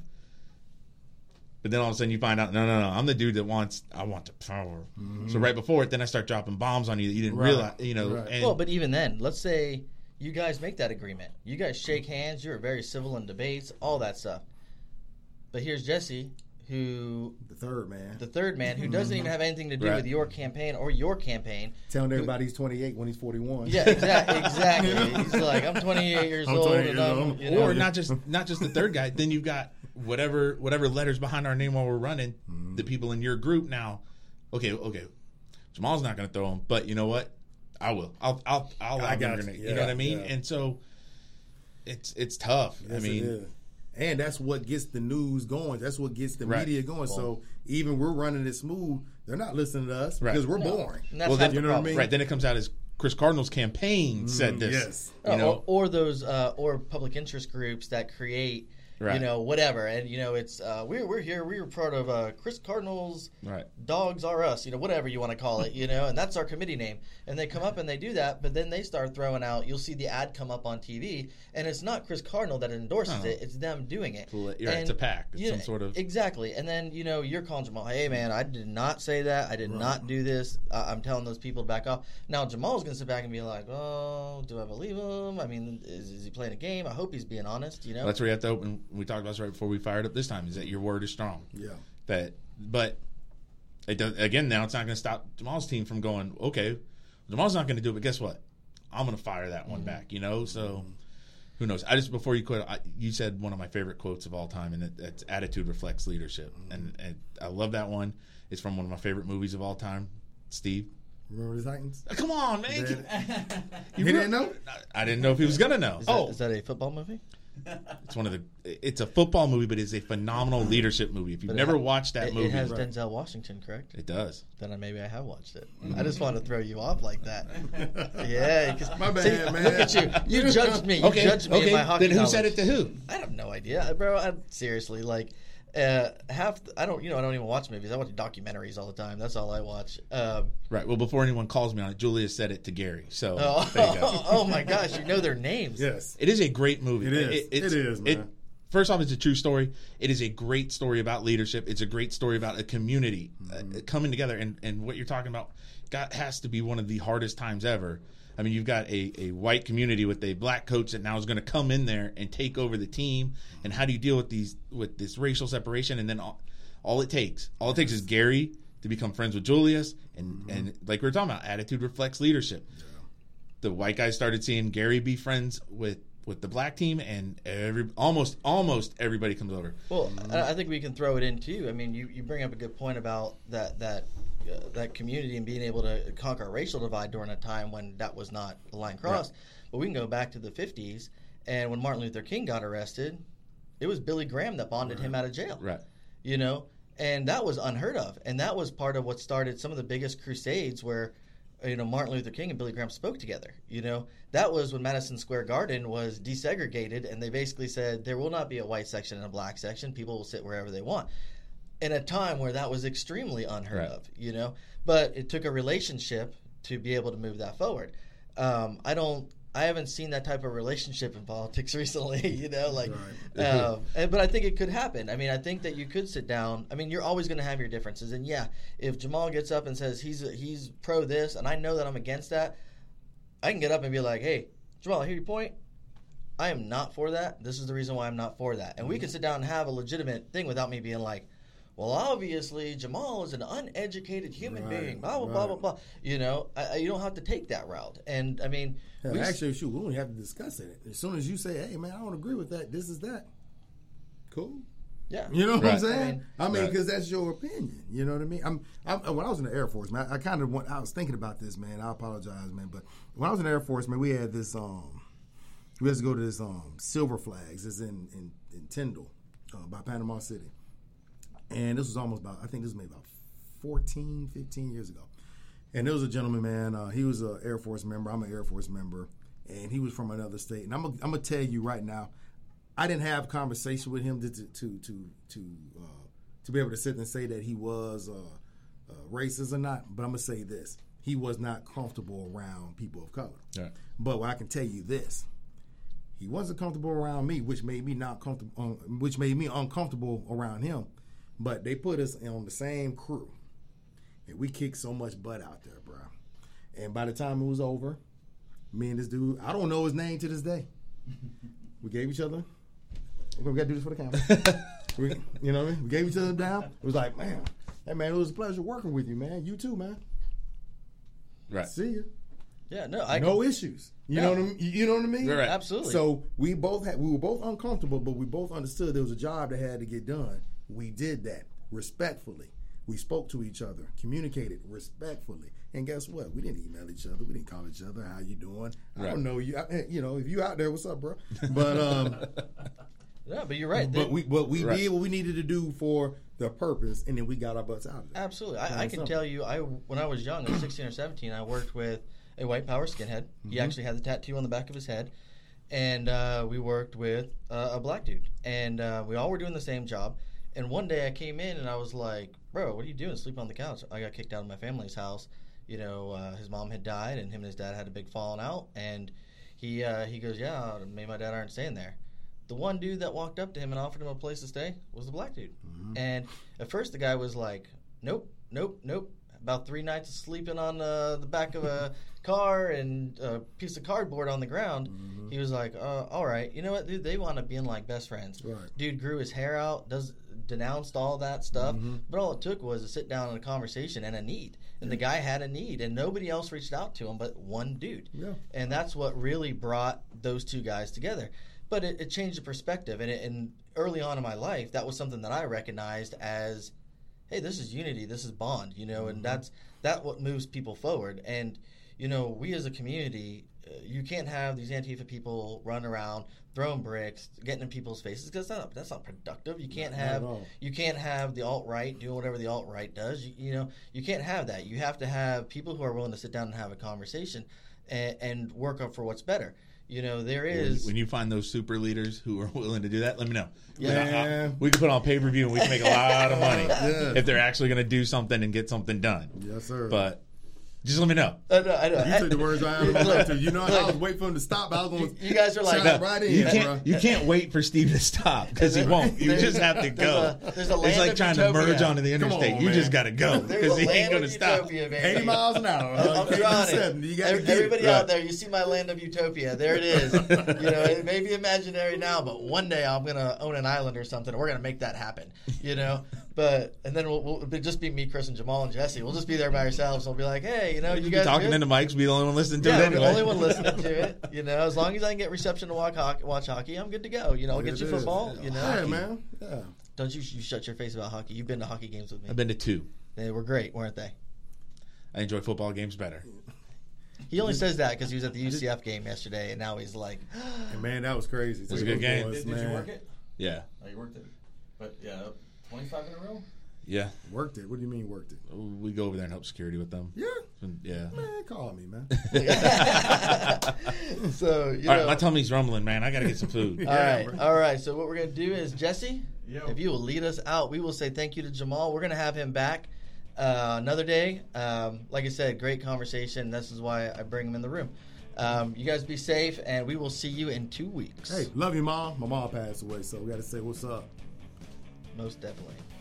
But then all of a sudden you find out, no, no, no, I'm the dude that wants, I want the power. Mm-hmm. So right before it, then I start dropping bombs on you that you didn't Right. realize, you know. Right. And, well, but even then, let's say you guys make that agreement. You guys shake hands. You're very civil in debates, all that stuff. But here's Jesse, who The third man. the third man, who doesn't even have anything to do Right. with your campaign or your campaign. Telling everybody he's twenty-eight when he's forty-one. Yeah, exactly. Exactly. He's like, I'm twenty-eight years I'm old, twenty-eight and years I'm, old. you know, or not just not just the third guy. Then you've got whatever whatever letters behind our name while we're running. Mm-hmm. The people in your group now. Okay, okay. Jamal's not going to throw them, but you know what? I will. I'll. I'll. I'll. I have them got you. grenade. Yeah, You know what I mean? yeah. And so, it's it's tough. Yes, I mean, it is. And that's what gets the news going. That's what gets the Right. media going. So even we're running it smooth, they're not listening to us Right. because we're No. boring. And that's well, half then, the you know what I problem. mean? right. Then it comes out as Chris Cardinal's campaign said this. yes. You Uh, know, or, or those uh, or public interest groups that create, Right. you know, whatever, and you know, it's uh, we're we're here, we're part of uh, Chris Cardinal's right. Dogs Are Us, you know, whatever you want to call it, you know, and that's our committee name. And they come up and they do that, but then they start throwing out. You'll see the ad come up on T V, and it's not Chris Cardinal that endorses No. it; it's them doing it. Well, you're right, And, it's a pack. It's you some know, sort of exactly. And then you know you're calling Jamal, hey man, I did not say that. I did Right. not do this. Uh, I'm telling those people to back off. Now Jamal's gonna sit back and be like, oh, do I believe him? I mean, is, is he playing a game? I hope he's being honest. You know, That's where you have to open. We talked about this right before we fired up this time. Is that your word is strong? Yeah. That, but it does again. Now it's not going to stop Jamal's team from going. Okay, Jamal's not going to do it, but guess what? I'm going to fire that one Mm-hmm. back. You know, so who knows? I just before you quit, I, you said one of my favorite quotes of all time, and it, it's "Attitude reflects leadership," Mm-hmm. and, and I love that one. It's from one of my favorite movies of all time. Steve, Remember the Titans? come on, man! Did- You He re- didn't know? I didn't know if he was going to know. is that, oh, is that a football movie? it's one of the. It's a football movie, but it's a phenomenal leadership movie. If you've But it never ha- watched that it, movie, It has Right. Denzel Washington, correct? it does. Then I, maybe I have watched it. I just wanted to throw you off like that. Yeah, 'cause- My bad, see, man. Look at you. You judged me. You Okay, judged me okay. in my hockey Then who said knowledge. it to who? I have no idea, bro. I, seriously, like, uh, half I don't you know I don't even watch movies. I watch documentaries all the time. That's all I watch. Um, right. Well, before anyone calls me on it, Julia said it to Gary. So oh, there you go. oh my gosh, you know their names. Yes, it is a great movie. It is. It, it's, it is, man. It, first off, it's a true story. It is a great story about leadership. It's a great story about a community mm-hmm. uh, coming together. And, and what you're talking about got, has to be one of the hardest times ever. I mean, you've got a, a white community with a black coach that now is going to come in there and take over the team. And how do you deal with these with this racial separation? And then all, all it takes, all it takes is Gary to become friends with Julius. And, mm-hmm. and like we were talking about, attitude reflects leadership. Yeah. The white guys started seeing Gary be friends with, with the black team, and every almost almost everybody comes over. Well, I think we can throw it in too. I mean, you, you bring up a good point about that that. Uh, that community and being able to conquer a racial divide during a time when that was not a line crossed. Right. But we can go back to the fifties, and when Martin Luther King got arrested, it was Billy Graham that bonded right. him out of jail. Right. You know, and that was unheard of. And that was part of what started some of the biggest crusades where, you know, Martin Luther King and Billy Graham spoke together. You know, that was when Madison Square Garden was desegregated, and they basically said there will not be a white section and a black section. People will sit wherever they want. In a time where that was extremely unheard right. of, you know, but it took a relationship to be able to move that forward. Um, I don't, I haven't seen that type of relationship in politics recently, you know, like, right. uh, but I think it could happen. I mean, I think that you could sit down. I mean, you're always going to have your differences, and yeah, if Jamal gets up and says he's he's pro this, and I know that I'm against that, I can get up and be like, hey, Jamal, I hear your point. I am not for that. This is the reason why I'm not for that, and mm-hmm. we can sit down and have a legitimate thing without me being like, well, obviously, Jamal is an uneducated human right, being, blah, blah, right. blah, blah, blah. You know, I, I, you don't have to take that route. And, I mean... Yeah, we actually, shoot, we don't have to discuss it. As soon as you say, hey, man, I don't agree with that, this is that. Cool. Yeah. You know what right. I'm saying? I mean, because right. that's your opinion. You know what I mean? I'm, I'm, when I was in the Air Force, man, I, I kind of went, I was thinking about this, man. I apologize, man. But when I was in the Air Force, man, we had this, um, we had to go to this um, Silver Flags. It's in, in, in Tyndall uh, by Panama City. And this was almost about, I think this was maybe about fourteen, fifteen years ago. And there was a gentleman, man, uh, he was an Air Force member. I'm an Air Force member. And he was from another state. And I'm going I'm to tell you right now, I didn't have conversation with him to to to to, uh, to be able to sit and say that he was uh, uh, racist or not. But I'm going to say this. He was not comfortable around people of color. Yeah. But I can tell you this. He wasn't comfortable around me, which made me not comfortable, um, which made me uncomfortable around him. But they put us on the same crew, and we kicked so much butt out there, bro. And by the time it was over, me and this dude, I don't know his name to this day. We gave each other, we got to do this for the camera. we, you know what I mean? We gave each other down. It was like, man, hey, man, it was a pleasure working with you, man. You too, man. Right. See you. Yeah, no, I no can, issues. You yeah. know what I mean? You know what I mean? Right. Absolutely. So we both had, we were both uncomfortable, but we both understood there was a job that had to get done. We did that respectfully. We spoke to each other, communicated respectfully, and guess what? We didn't email each other. We didn't call each other. How you doing? Right. I don't know you. I, you know, if you out there, what's up, bro? But um, yeah, but you're right. But we, but we right. did what we needed to do for the purpose, and then we got our butts out of it. Absolutely, I, I can tell you. I when I was young, I was sixteen or seventeen. I worked with a white power skinhead. Mm-hmm. He actually had the tattoo on the back of his head. And uh, we worked with uh, a black dude. And uh, we all were doing the same job. And one day I came in and I was like, bro, what are you doing? Sleeping on the couch. I got kicked out of my family's house. You know, uh, his mom had died and him and his dad had a big falling out. And he uh, he goes, yeah, me and my dad aren't staying there. The one dude that walked up to him and offered him a place to stay was the black dude. Mm-hmm. And at first the guy was like, nope, nope, nope. About three nights of sleeping on uh, the back of a car and a piece of cardboard on the ground. Mm-hmm. He was like, uh, all right, you know what, dude? They wound up being like best friends. Right. Dude grew his hair out, does denounced all that stuff, mm-hmm. but all it took was a sit down and a conversation and a need. And yeah. the guy had a need, and nobody else reached out to him but one dude. Yeah. And that's what really brought those two guys together. But it, it changed the perspective. And, it, and early on in my life, that was something that I recognized as, hey, this is unity, this is bond, you know, mm-hmm. and that's that what moves people forward. And, you know, we as a community, uh, you can't have these Antifa people run around throwing bricks, getting in people's faces, because that's not, that's not productive. You can't not, have not you can't have the alt-right doing whatever the alt-right does. You, you know, you can't have that. You have to have people who are willing to sit down and have a conversation and, and work up for what's better. You know, there is. When you find those super leaders who are willing to do that, let me know. Yeah. I, I, we can put on pay per view and we can make a lot of money Yeah. if they're actually going to do something and get something done. Yes, sir. But just let me know. I know, I know. You took the words right out of my mouth, too. You know, I was waiting for him to stop. I was going You guys are like, to right in, you bro. can't, you can't wait for Steve to stop because he won't. You There's- just have to go. there's a- there's a it's land like of trying utopia. to merge onto the Come interstate. on, you man. just got to go There's because a he ain't land going of to stop. utopia, baby. eighty miles an hour. I'm fifty, on it. seventy. You got to Every- get it. Everybody right. out there, you see my land of utopia. There it is. You know, it may be imaginary now, but one day I'm gonna own an island or something. And we're gonna make that happen. You know, but and then we'll, we'll it'll just be me, Chris, and Jamal and Jesse. We'll just be there by ourselves. We'll be like, hey, you know, you You guys talking good? into mics, be the only one listening to Yeah, it I'm the anyway. only one listening to it. You know, as long as I can get reception to watch hockey, watch hockey I'm good to go. You know, I'll There get it you is. football. You know, Yeah, man. Yeah. don't you, you shut your face about hockey. You've been to hockey games with me. I've been to two. They were great, weren't they? I enjoy football games better. He only says that because he was at the U C F game yesterday, and now he's like, And man, that was crazy. It was a good game. Boys, Did, did you man. work it? Yeah, Oh, you worked it. But yeah, twenty-five in a row. yeah. Worked it. What do you mean worked it? We go over there and help security with them. Yeah. Yeah. Man, call me, man. so you All know. right, my tummy's rumbling, man. I got to get some food. All right, all right. So what we're gonna do is Jesse, Yo. if you will lead us out, we will say thank you to Jamal. We're gonna have him back uh, another day. Um, like I said, great conversation. This is why I bring him in the room. Um, you guys be safe, and we will see you in two weeks. Hey, love you, Mom. My mom passed away, so we got to say what's up. Most definitely.